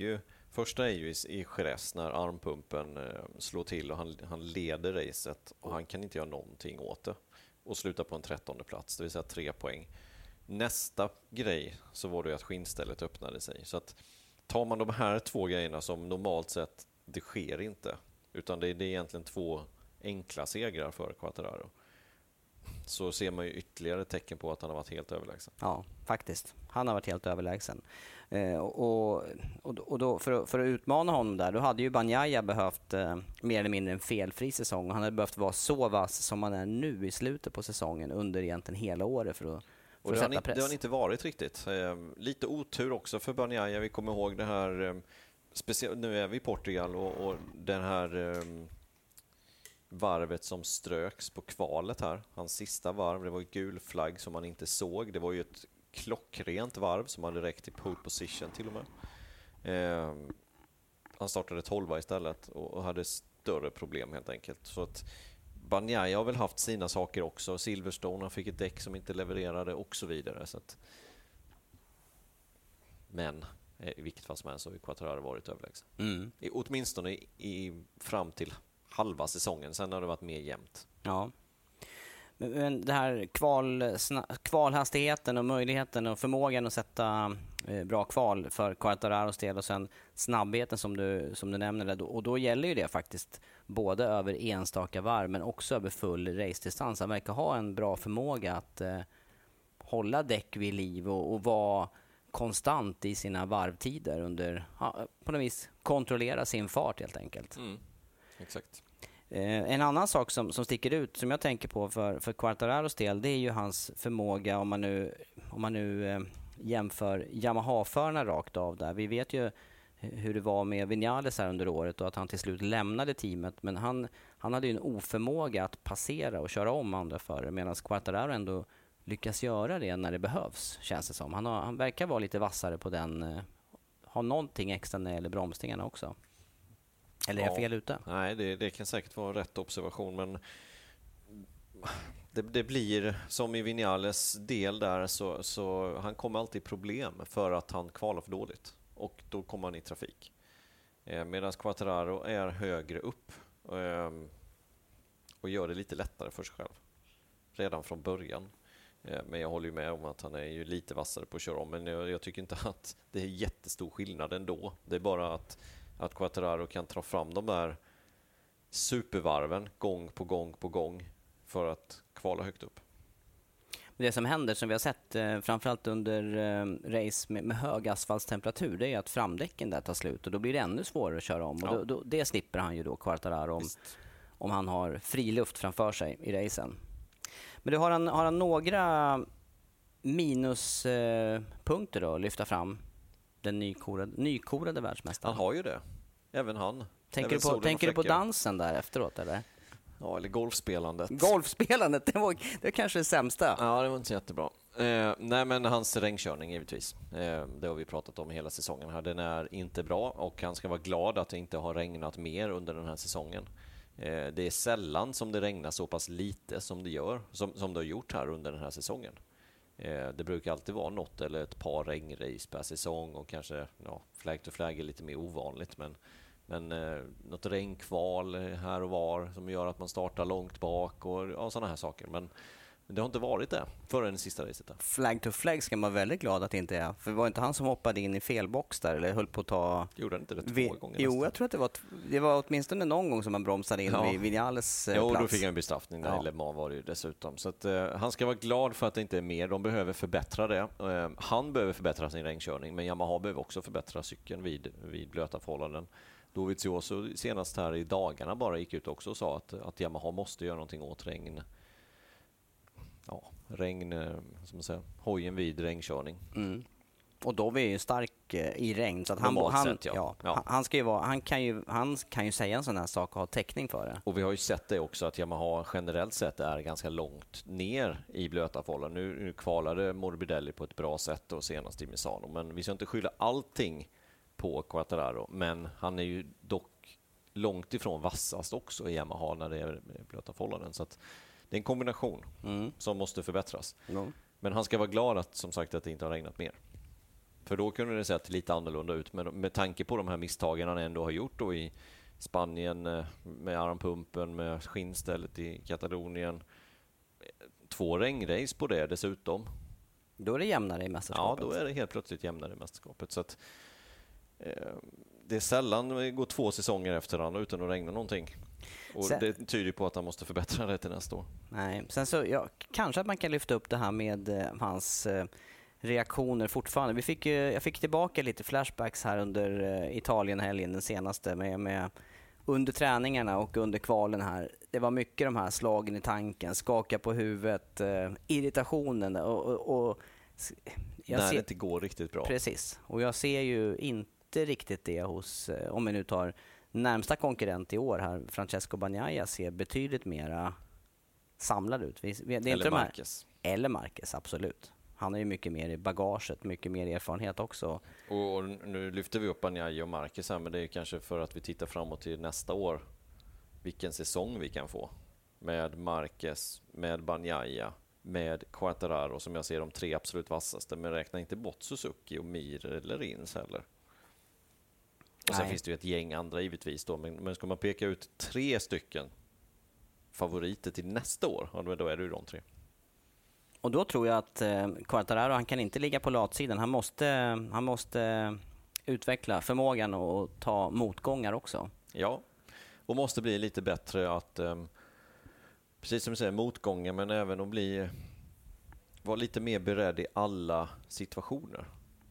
Första är ju i, i Jerez när armpumpen eh, slår till och han, han leder racet och han kan inte göra någonting åt det och sluta på en trettonde plats, det vill säga tre poäng. Nästa grej så var det att skinnstället öppnade sig. Så att tar man de här två grejerna som normalt sett det sker inte, utan det är, det är egentligen två enkla segrar för Quartararo, så ser man ju ytterligare tecken på att han har varit helt överlägsen. Ja, faktiskt. Han har varit helt överlägsen. Eh, och, och, och då, för, för att utmana honom där, då hade ju Bagnaia behövt eh, mer eller mindre en felfri säsong. Och han hade behövt vara så vass som han är nu i slutet på säsongen under egentligen hela året för att, för och att det sätta har, press. Det har inte varit riktigt. Eh, lite otur också för Bagnaia. Vi kommer ihåg det här, eh, speciellt nu är vi i Portugal och, och den här eh, varvet som ströks på kvalet här. Hans sista varv, det var ett gul flagg som man inte såg. Det var ju ett klockrent varv som hade räckt till pole position till och med. Eh, han startade tolva istället och, och hade större problem helt enkelt. Så att Bagnaia har väl haft sina saker också. Silverstone, han fick ett däck som inte levererade och så vidare. Så att... Men i vilket fall som helst så har Quartararo varit överlägsen. Mm. I, åtminstone i, i, fram till halva säsongen. Sen har det varit mer jämnt. Ja. Men det här kval, kvalhastigheten och möjligheten och förmågan att sätta eh, bra kval för Quartararos del och sen snabbheten som du, som du nämner där. Och då gäller ju det faktiskt både över enstaka varv men också över full racedistans. Han verkar ha en bra förmåga att eh, hålla däck vid liv och, och vara konstant i sina varvtider under, ja, på något vis kontrollera sin fart helt enkelt. Mm. Exakt. Eh, en annan sak som, som sticker ut som jag tänker på för, för Quartararos del, det är ju hans förmåga om man nu, om man nu eh, jämför Yamaha-förarna rakt av där. Vi vet ju hur det var med Vinales här under året och att han till slut lämnade teamet, men han, han hade ju en oförmåga att passera och köra om andra förare medan Quartararo ändå lyckas göra det när det behövs, känns det som. Han, har, han verkar vara lite vassare på den, eh, ha någonting extra när det gäller bromsningarna också. Eller är jag fel ute? Nej, det, det kan säkert vara rätt observation, men det, det blir som i Vinales del där, så, så han kommer alltid problem för att han kvalar för dåligt och då kommer han i trafik. Eh, medan Quartararo är högre upp eh, och gör det lite lättare för sig själv redan från början. Eh, men jag håller ju med om att han är ju lite vassare på att köra om, men jag, jag tycker inte att det är jättestor skillnad ändå. Det är bara att att Quartararo kan ta fram de där supervarven gång på gång på gång för att kvala högt upp. Det som händer, som vi har sett eh, framförallt under eh, race med, med hög asfaltstemperatur, det är att framdäcken där tar slut och då blir det ännu svårare att köra om. Ja. Och då, då, det slipper han ju då, Quartararo, om, om han har fri luft framför sig i racen. Men du, har han, har han några minuspunkter eh, då att lyfta fram? Den nykorade, nykorade världsmästaren. Han har ju det. Även han. Tänker, Även du, på, tänker du på dansen där efteråt, eller? Ja, eller golfspelandet. Golfspelandet, det var, det var kanske det sämsta. Ja, det var inte så jättebra. Eh, nej, men hans regnkörning givetvis. Eh, det har vi pratat om hela säsongen här. Den är inte bra och han ska vara glad att det inte har regnat mer under den här säsongen. Eh, det är sällan som det regnar så pass lite som det gör, som, som det har gjort här under den här säsongen. Det brukar alltid vara något eller ett par regnrace per säsong och kanske ja, flag to flag är lite mer ovanligt, men, men eh, något regnkval här och var som gör att man startar långt bak och ja, sådana här saker. Men det har inte varit det förrän det sista racet där. Flag to flag ska man vara väldigt glad att det inte är. För det var inte han som hoppade in i fel box där eller höll på att ta... Gjorde han inte det två vi... gånger? Jo, nästan. Jag tror att det var, t... det var åtminstone någon gång som man bromsade in ja. vid Vinales eh, jo, plats. Jo, då fick han en bestraffning där ja. i Le Mans var det ju dessutom. Så att, eh, han ska vara glad för att det inte är mer. De behöver förbättra det. Eh, han behöver förbättra sin regnkörning, men Yamaha behöver också förbättra cykeln vid, vid blöta förhållanden. Dovizioso senast här i dagarna bara gick ut också och sa att, att Yamaha måste göra någonting åt regn. Ja, regn, som man säger, hojen vid regnkörning. Mm. Och då är ju stark i regn så att han, han, sett, ja. Ja, Ja. han ska ju vara, han kan ju han kan ju säga en sån här sak och ha täckning för det. Och vi har ju sett det också att Yamaha generellt sett är ganska långt ner i blöta förhållanden. Nu, nu kvalade Morbidelli på ett bra sätt och senast i Misano, men vi ska inte skylla allting på Quartararo, men han är ju dock långt ifrån vassast också i Yamaha när det är blöta förhållanden, så att det är en kombination mm. som måste förbättras. Mm. Men han ska vara glad att, som sagt, att det inte har regnat mer. För då kunde det sett lite annorlunda ut. Men med tanke på de här misstagen han ändå har gjort då i Spanien med armpumpen, med skinnstället i Katalonien. Två regnrace på det dessutom. Då är det jämnare i mästerskapet. Ja, då är det helt plötsligt jämnare i mästerskapet. Så att, eh, det är sällan det går två säsonger efter varandra utan att regna någonting. Och sen, det tyder på att han måste förbättra det till nästa år. Nej, sen så, ja, kanske att man kan lyfta upp det här med eh, hans eh, reaktioner fortfarande. Vi fick, eh, jag fick tillbaka lite flashbacks här under eh, Italienhelgen, den senaste, med, med under träningarna och under kvalen här. Det var mycket de här slagen i tanken, skaka på huvudet, eh, irritationen och, och, och jag när ser, det inte går riktigt bra. Precis, och jag ser ju inte riktigt det hos, eh, om vi nu tar närmsta konkurrent i år här, Francesco Bagnaia, ser betydligt mera samlad ut. Vi, vi, det är eller inte Marquez. Eller Marquez, absolut. Han har ju mycket mer i bagaget, mycket mer erfarenhet också. Och, och nu lyfter vi upp Bagnaia och Marquez här, men det är kanske för att vi tittar framåt till nästa år. Vilken säsong vi kan få med Marquez, med Bagnaia, med Quartararo, som jag ser de tre absolut vassaste, men räkna inte bort Suzuki och Mir eller Rins heller. Och sen Nej. finns det ju ett gäng andra givetvis då, men, men ska man peka ut tre stycken favoriter till nästa år, då är det ju de tre. Och då tror jag att eh, Quartararo, han kan inte ligga på latsidan. Han måste, han måste utveckla förmågan och ta motgångar också. Ja, och måste bli lite bättre att, eh, precis som du säger, motgångar, men även att bli, vara lite mer beredd i alla situationer.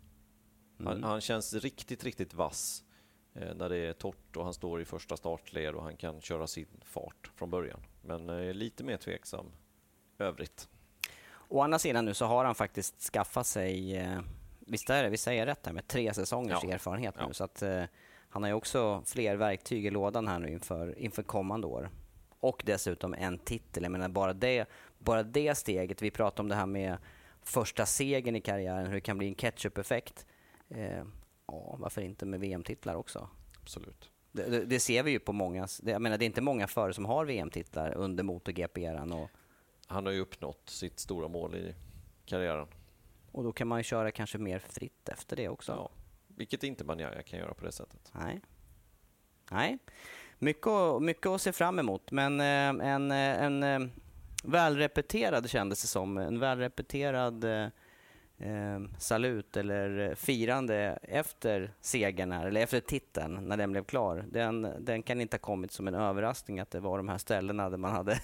Mm. Han, han känns riktigt, riktigt vass eh, när det är torrt och han står i första startled och han kan köra sin fart från början. Men eh, lite mer tveksam övrigt. Å andra sidan nu så har han faktiskt skaffat sig, eh, visst är det, vi säger rätt här, med tre säsongers ja. erfarenhet nu. Ja. Så att eh, han har ju också fler verktyg i lådan här nu inför, inför kommande år. Och dessutom en titel. Jag menar bara det, bara det steget, vi pratar om det här med första segern i karriären, hur det kan bli en catch-up-effekt. Eh, ja, varför inte med V M-titlar också? Absolut. Det, det, det ser vi ju på många, det, jag menar det är inte många förare som har V M-titlar under MotoGP-eran och han har ju uppnått sitt stora mål i karriären. Och då kan man ju köra kanske mer fritt efter det också. Ja, vilket inte Bagnaia kan göra på det sättet. Nej. Nej. Mycket, mycket att se fram emot. Men eh, en, en, en välrepeterad kändes det som. En välrepeterad eh, salut eller firande efter segern här, eller efter titeln när den blev klar. Den, den kan inte ha kommit som en överraskning att det var de här ställena där man hade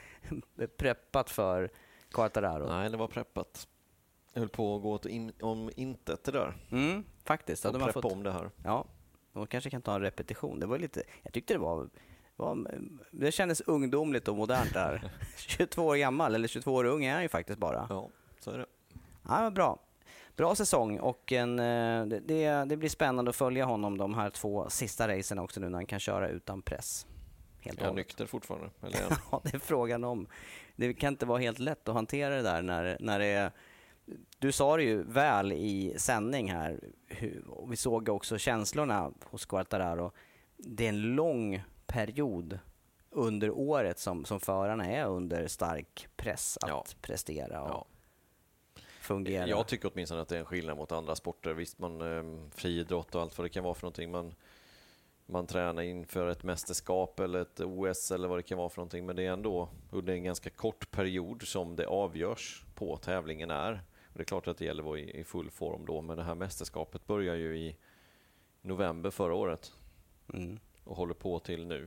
preppat för Quartararo. Nej, det var preppat. Jag höll på att gå in, om intet det där. Mm, faktiskt. Och preppa fått, om det här. Ja, och kanske kan ta en repetition. Det var lite, jag tyckte det var, var det kändes ungdomligt och modernt där. tjugotvå år gammal, eller tjugotvå år ung är han ju faktiskt bara. Ja, så är det. Ja, bra. Bra säsong och en, det, det blir spännande att följa honom de här två sista racerna också nu när han kan köra utan press. Helt är han nykter fortfarande? Eller ja, det är frågan om. Det kan inte vara helt lätt att hantera det där när, när det är... Du sa det ju väl i sändning här. Och vi såg också känslorna hos Quartararo. Det är en lång period under året som, som förarna är under stark press att ja. prestera och ja. fungera. Jag tycker åtminstone att det är en skillnad mot andra sporter. Visst, man eh, friidrott och allt vad det kan vara för någonting. Man, man tränar inför ett mästerskap eller ett O S eller vad det kan vara för någonting. Men det är ändå under en ganska kort period som det avgörs på tävlingen är. Och det är klart att det gäller att vara i, i full form då. Men det här mästerskapet börjar ju i november förra året. Mm. Och håller på till nu.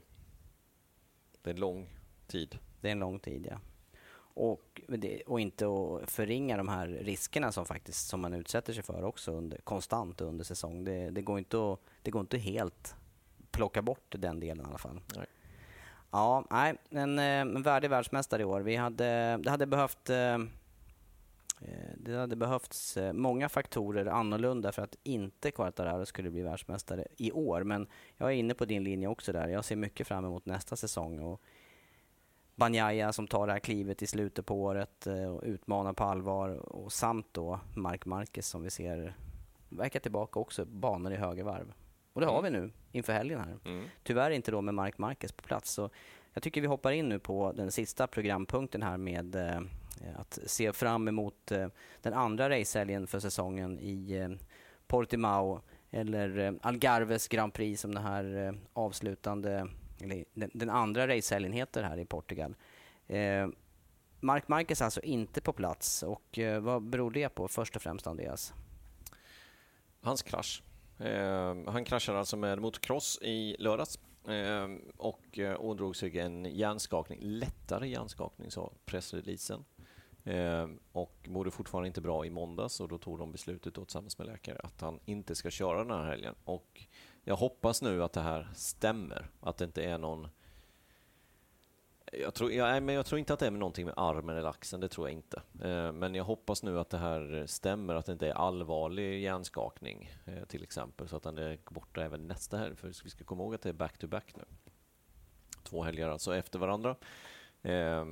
Det är en lång tid. Det är en lång tid, ja. Och, det, och inte att förringa de här riskerna som faktiskt som man utsätter sig för också under, konstant under säsong. Det, det, går inte att, det går inte helt plocka bort den delen i alla fall. Nej. Ja, nej, en, en värdig världsmästare i år. Vi hade, det hade behövt det hade behövts många faktorer annorlunda för att inte Quartararo skulle bli världsmästare i år. Men jag är inne på din linje också där. Jag ser mycket fram emot nästa säsong och Bagnaia som tar det här klivet i slutet på året och utmanar på allvar och samt då Marc Marquez som vi ser verkar tillbaka också banor i höger varv. Och det har vi nu inför helgen här. Mm. Tyvärr inte då med Marc Marquez på plats. Så jag tycker vi hoppar in nu på den sista programpunkten här med eh, att se fram emot eh, den andra racehelgen för säsongen i eh, Portimao eller eh, Algarves Grand Prix som den här eh, avslutande, eller den, den andra racehelgen heter här i Portugal. Eh, Marc Marquez alltså inte på plats, och eh, vad beror det på först och främst, Andreas? Hans krasch. Eh, han kraschade alltså med motocross i lördags eh, och eh, ådrog sig en hjärnskakning, lättare hjärnskakning sa pressreleasen. Eh, och mådde fortfarande inte bra i måndags, och då tog de beslutet då, tillsammans med läkare att han inte ska köra den här helgen. Och jag hoppas nu att det här stämmer, att det inte är någon... Jag tror, ja, men jag tror inte att det är någonting med armen eller axeln, det tror jag inte. Eh, men jag hoppas nu att det här stämmer, att det inte är allvarlig hjärnskakning eh, till exempel, så att han är borta även nästa helg. För vi ska komma ihåg att det är back-to-back nu. Två helger alltså efter varandra. Eh,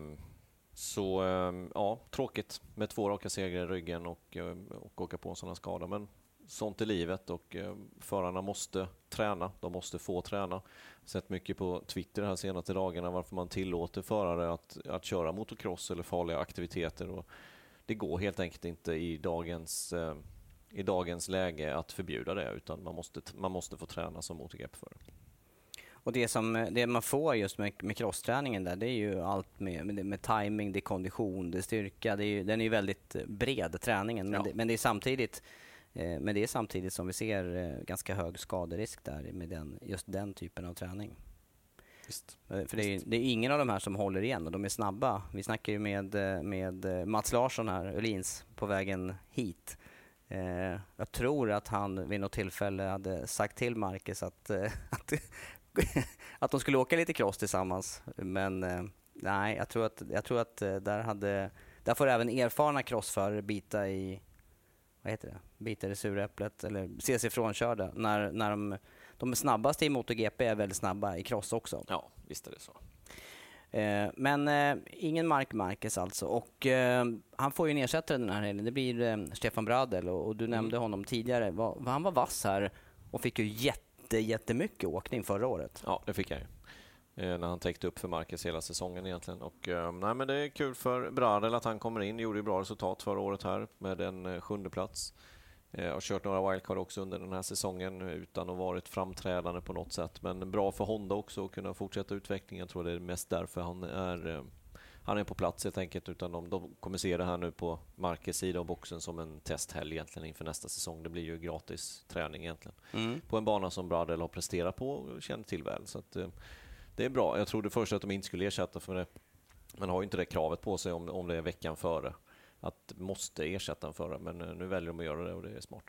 så eh, ja, tråkigt med två raka segrar i ryggen och, och åka på en sån här skada. Men sånt är livet, och eh, förarna måste träna. De måste få träna. Sett mycket på Twitter här senaste dagarna varför man tillåter förare att, att köra motocross eller farliga aktiviteter. Och det går helt enkelt inte i dagens, eh, i dagens läge att förbjuda det, utan man måste, man måste få träna som MotoGP-förare. Och det, som, det man får just med, med crossträningen där, det är ju allt med, med, med timing, det är kondition, det är styrka. Det är ju, den är ju väldigt bred, träningen. Men, ja. det, men det är samtidigt... Men det är samtidigt som vi ser ganska hög skaderisk där med den, just den typen av träning. Just, För det är, det är ingen av de här som håller igen, och de är snabba. Vi snackar ju med, med Mats Larsson här, Öhlins, på vägen hit. Jag tror att han vid något tillfälle hade sagt till Marquez att, att, att de skulle åka lite cross tillsammans. Men nej, jag tror att, jag tror att där, hade, där får även erfarna crossförare bita i... vad heter det? Biter i suräpplet eller ser sig frånkörda. När, när de, de snabbaste i MotoGP är väldigt snabba i cross också. Ja, visst är det så. Eh, men eh, ingen Marc Marquez alltså. Och eh, han får ju en ersättare den här helgen. Det blir eh, Stefan Bradl, och, och du mm. nämnde honom tidigare. Va, han var vass här och fick ju jätte, jättemycket åkning förra året. Ja, det fick jag ju. När han täckte upp för Marquez hela säsongen egentligen. Och, eh, nej, men det är kul för Bradl att han kommer in. Gjorde ju bra resultat förra året här med en eh, sjunde plats. Eh, har kört några wildcard också under den här säsongen utan att ha varit framträdande på något sätt. Men bra för Honda också att kunna fortsätta utvecklingen. Jag tror det är mest därför han är, eh, han är på plats helt enkelt. Utan de, de kommer se det här nu på Marquez sida av boxen som en testhelg egentligen inför nästa säsong. Det blir ju gratis träning egentligen. Mm. På en bana som Bradl har presterat på och känner till väl. Så att... Eh, det är bra. Jag trodde först att de inte skulle ersätta för det. Man har ju inte det kravet på sig om, om det är veckan före. Att måste ersätta en förare. Men nu väljer de att göra det, och det är smart.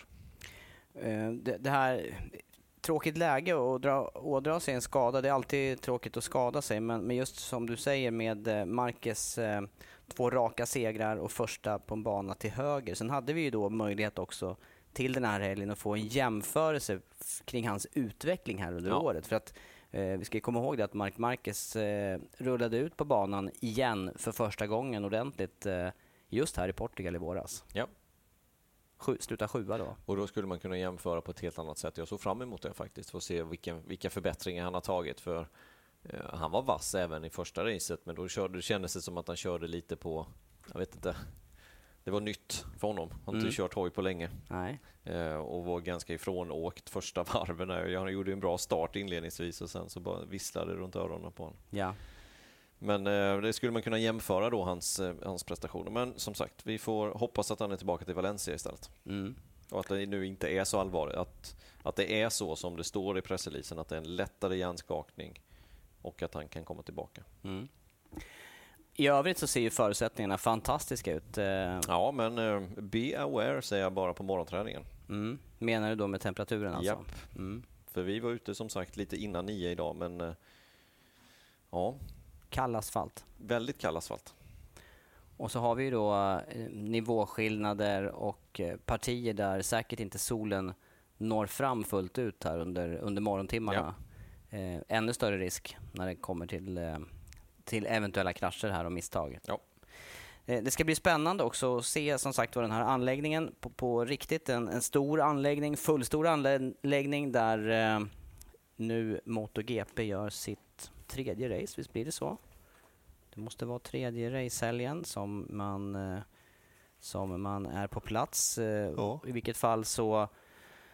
Det, det här tråkigt läge att dra, ådra sig en skada. Det är alltid tråkigt att skada sig. Men, men just som du säger med Marquez eh, två raka segrar och första på en bana till höger. Sen hade vi ju då möjlighet också till den här helgen att få en jämförelse kring hans utveckling här under ja. året. För att Eh, vi ska komma ihåg det att Marc Marquez eh, rullade ut på banan igen för första gången ordentligt eh, just här i Portugal i våras. Ja. Sju, sluta sjua då. Och då skulle man kunna jämföra på ett helt annat sätt. Jag såg fram emot det faktiskt för att se vilka, vilka förbättringar han har tagit. För eh, han var vass även i första racet, men då körde, det kändes det som att han körde lite på, jag vet inte, det var nytt för honom. Han har inte mm. kört hoj på länge. Nej. Eh, och var ganska ifrån åkt första varven. Han gjorde en bra start inledningsvis och sen så bara visslade det runt öronen på honom. Ja. Men eh, det skulle man kunna jämföra då hans, eh, hans prestationer. Men som sagt, vi får hoppas att han är tillbaka till Valencia istället. Mm. Och att det nu inte är så allvarligt. Att, att det är så som det står i pressreleasen, att det är en lättare hjärnskakning och att han kan komma tillbaka. Mm. I övrigt så ser ju förutsättningarna fantastiska ut. Ja, men uh, be aware säger jag bara på morgonträningen. Mm. Menar du då med temperaturen alltså? Japp. Mm. För vi var ute som sagt lite innan nio idag, men uh, ja. Kall asfalt. Väldigt kall asfalt. Och så har vi ju då uh, nivåskillnader och uh, partier där säkert inte solen når fram fullt ut här under, under morgontimmarna. Ja. Uh, ännu större risk när det kommer till... Uh, till eventuella krascher här och misstag. Ja. Det ska bli spännande också att se som sagt vad den här anläggningen på, på riktigt, en, en stor anläggning, fullstor anläggning där eh, nu MotoGP gör sitt tredje race, visst blir det så? Det måste vara tredje racehelgen som man, eh, som man är på plats. Eh, ja. I vilket fall så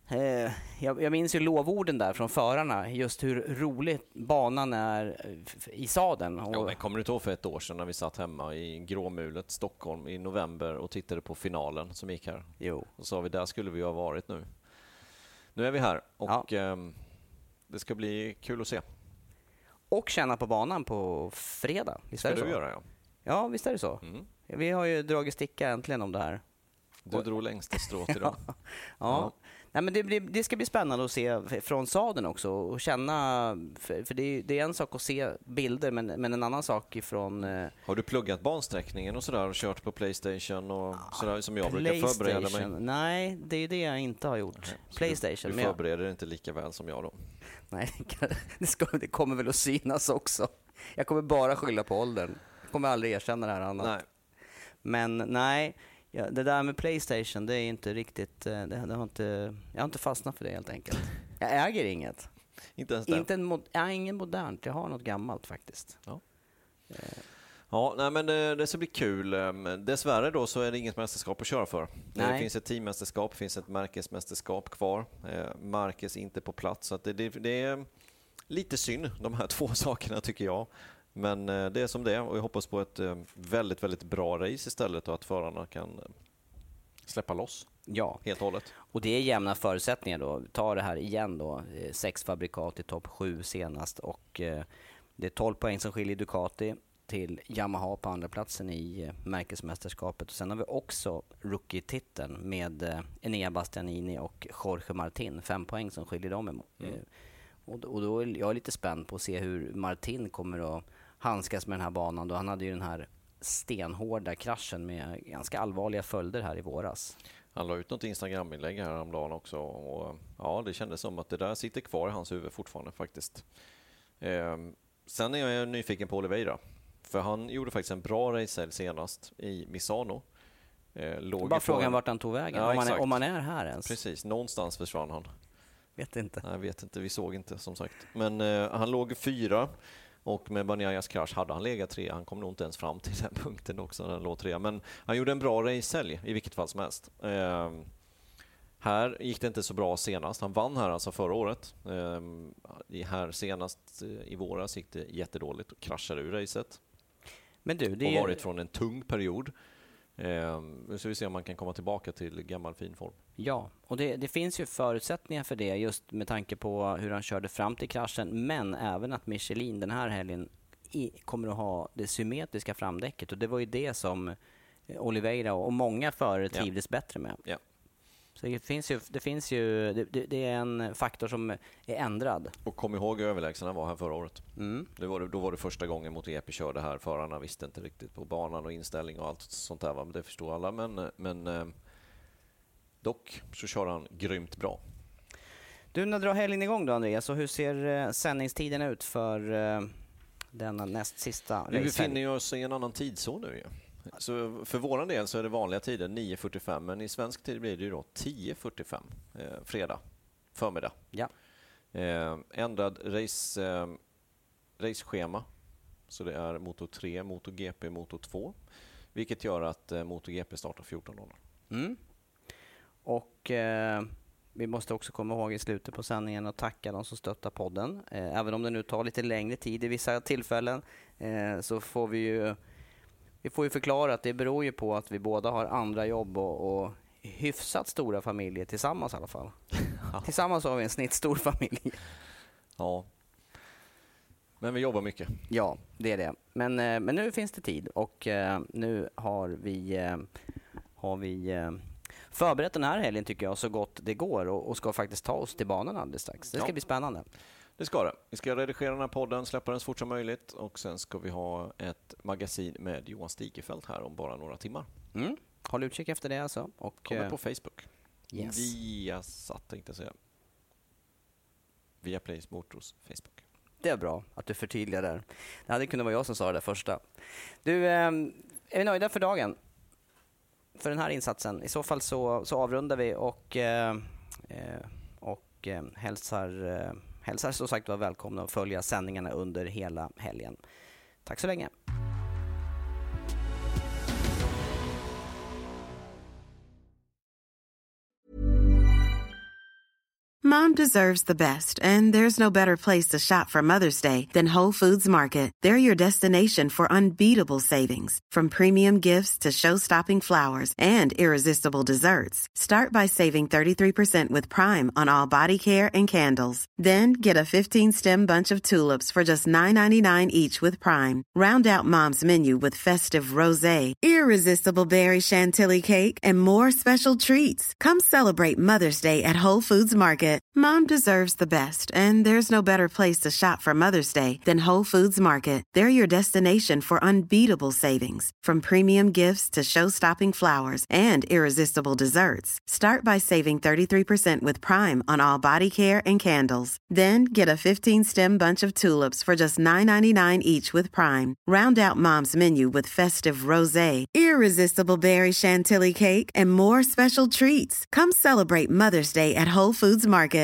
Eh, jag, jag minns ju lovorden där från förarna, just hur roligt banan är i sadeln. Och... Ja, men kommer du ihåg för ett år sedan när vi satt hemma i gråmulet Stockholm i november och tittade på finalen som gick här? Jo. Och sa vi, där skulle vi ha varit nu. Nu är vi här och ja. eh, det ska bli kul att se. Och känna på banan på fredag. Visst är det ska så? du göra, ja. Ja, visst är det så. Mm. Vi har ju dragit sticka äntligen om det här. Du och... drog längst i strået idag. ja. ja. Nej, men det, blir, det ska bli spännande att se från sadeln också och känna, för, för det, är, det är en sak att se bilder men, men en annan sak ifrån... Eh... Har du pluggat bansträckningen och sådär och kört på PlayStation och sådär som jag brukar förbereda mig? Nej, det är det jag inte har gjort. Nej, PlayStation. Du förbereder jag... inte lika väl som jag då? Nej, det, ska, det kommer väl att synas också. Jag kommer bara skylla på åldern. Jag kommer aldrig erkänna det här annat. Nej. Men nej... Ja, det där med PlayStation, det är inte riktigt, det, det har inte, jag har inte fastnat för det helt enkelt. Jag äger inget. Inte ens det? Inte en mod, jag har ingen modernt, jag har något gammalt faktiskt. Ja, ja nej, men det, det ska bli kul. Dessvärre då så är det inget mästerskap att köra för. Nej. Det finns ett teammästerskap, det finns ett märkesmästerskap kvar. Marcus inte på plats, så att det, det, det är lite synd, de här två sakerna tycker jag. Men det är som det är och jag hoppas på ett väldigt, väldigt bra race istället och att förarna kan släppa loss. Ja, helt och hållet. Och det är jämna förutsättningar då. Ta det här igen då. Sex fabrikat i topp sju senast och det är tolv poäng som skiljer Ducati till Yamaha på andra platsen i märkesmästerskapet. Och sen har vi också rookie-titeln med Enea Bastianini och Jorge Martin. Fem poäng som skiljer dem emot. Mm. Och då är jag lite spänd på att se hur Martin kommer att handskas med den här banan. Då han hade ju den här stenhårda kraschen med ganska allvarliga följder här i våras. Han la ut något Instagram-inlägg här om dagen också. Och ja, det kändes som att det där sitter kvar i hans huvud fortfarande faktiskt. Eh, sen är jag nyfiken på Oliveira. För han gjorde faktiskt en bra race senast i Misano. Eh, Bara frågan en... vart han tog vägen. Ja, om, man är, om man är här ens. Precis, någonstans försvann han. Vet inte. Nej, jag vet inte, vi såg inte som sagt. Men eh, han låg fyra och med Banyayas krasch hade han legat tre. Han kom nog inte ens fram till den punkten också när han låg tre. Men han gjorde en bra racehelg i vilket fall som helst. Eh, här gick det inte så bra senast. Han vann här alltså förra året. Eh, här senast eh, i våras gick det jättedåligt och kraschade ur racet. Men du, det är... Och varit från en tung period. Eh, så vi ser om man kan komma tillbaka till gammal fin form. Ja, och det, det finns ju förutsättningar för det just med tanke på hur han körde fram till kraschen, men även att Michelin den här helgen i, kommer att ha det symmetriska framdäcket och det var ju det som Oliveira och många förare trivdes ja. bättre med. Ja. Så det finns ju, det, finns ju det, det är en faktor som är ändrad. Och kom ihåg hur överlägsen han var här förra året. Mm. Det var, då var det första gången mot E P körde här. Förarna visste inte riktigt på banan och inställning och allt sånt där. Men det förstår alla. Men, men eh, dock så kör han grymt bra. Du, när drar helgen igång då Andreas? Så hur ser eh, sändningstiden ut för eh, denna näst sista Vi befinner oss i en annan tidszon nu. Ja. Så för våran del så är det vanliga tider nio fyrtiofem, men i svensk tid blir det ju då tio fyrtiofem eh, fredag förmiddag. Ja. Eh, ändrad race, eh, raceschema. Så det är Moto tre, Moto G P, Moto två. Vilket gör att eh, Moto G P startar fjorton noll noll. Mm. Och eh, vi måste också komma ihåg i slutet på sändningen att tacka de som stöttar podden. Eh, även om det nu tar lite längre tid i vissa tillfällen eh, så får vi ju Vi får ju förklara att det beror ju på att vi båda har andra jobb och, och hyfsat stora familjer tillsammans i alla fall. Ja. Tillsammans har vi en snittstor familj. Ja. Men vi jobbar mycket. Ja, det är det. Men, men nu finns det tid och uh, nu har vi, uh, har vi uh, förberett den här helgen tycker jag så gott det går och, och ska faktiskt ta oss till banan alldeles strax. Det ska ja. bli spännande. Det ska det. Vi ska redigera den här podden, släppa den så fort som möjligt och sen ska vi ha ett magasin med Johan Stigefelt här om bara några timmar. Mm. Håll utkik efter det alltså. Och, kommer på Facebook. Yes. Via satt tänkte jag säga. Via Plays Motors Facebook. Det är bra att du förtydligar där. Det hade kunnat vara jag som sa det där första. Du, är vi nöjda för dagen? För den här insatsen? I så fall så, så avrundar vi och, och hälsar... Hälsar så sagt var välkomna att följa sändningarna under hela helgen. Tack så länge. Mom deserves the best, and there's no better place to shop for Mother's Day than Whole Foods Market. They're your destination for unbeatable savings, from premium gifts to show-stopping flowers and irresistible desserts. Start by saving thirty-three percent with Prime on all body care and candles. Then get a fifteen-stem bunch of tulips for just nine ninety-nine each with Prime. Round out Mom's menu with festive rosé, irresistible berry chantilly cake, and more special treats. Come celebrate Mother's Day at Whole Foods Market. Mom deserves the best, and there's no better place to shop for Mother's Day than Whole Foods Market. They're your destination for unbeatable savings, from premium gifts to show-stopping flowers and irresistible desserts. Start by saving thirty-three percent with Prime on all body care and candles. Then get a fifteen-stem bunch of tulips for just nine ninety-nine each with Prime. Round out Mom's menu with festive rosé, irresistible berry chantilly cake, and more special treats. Come celebrate Mother's Day at Whole Foods Market.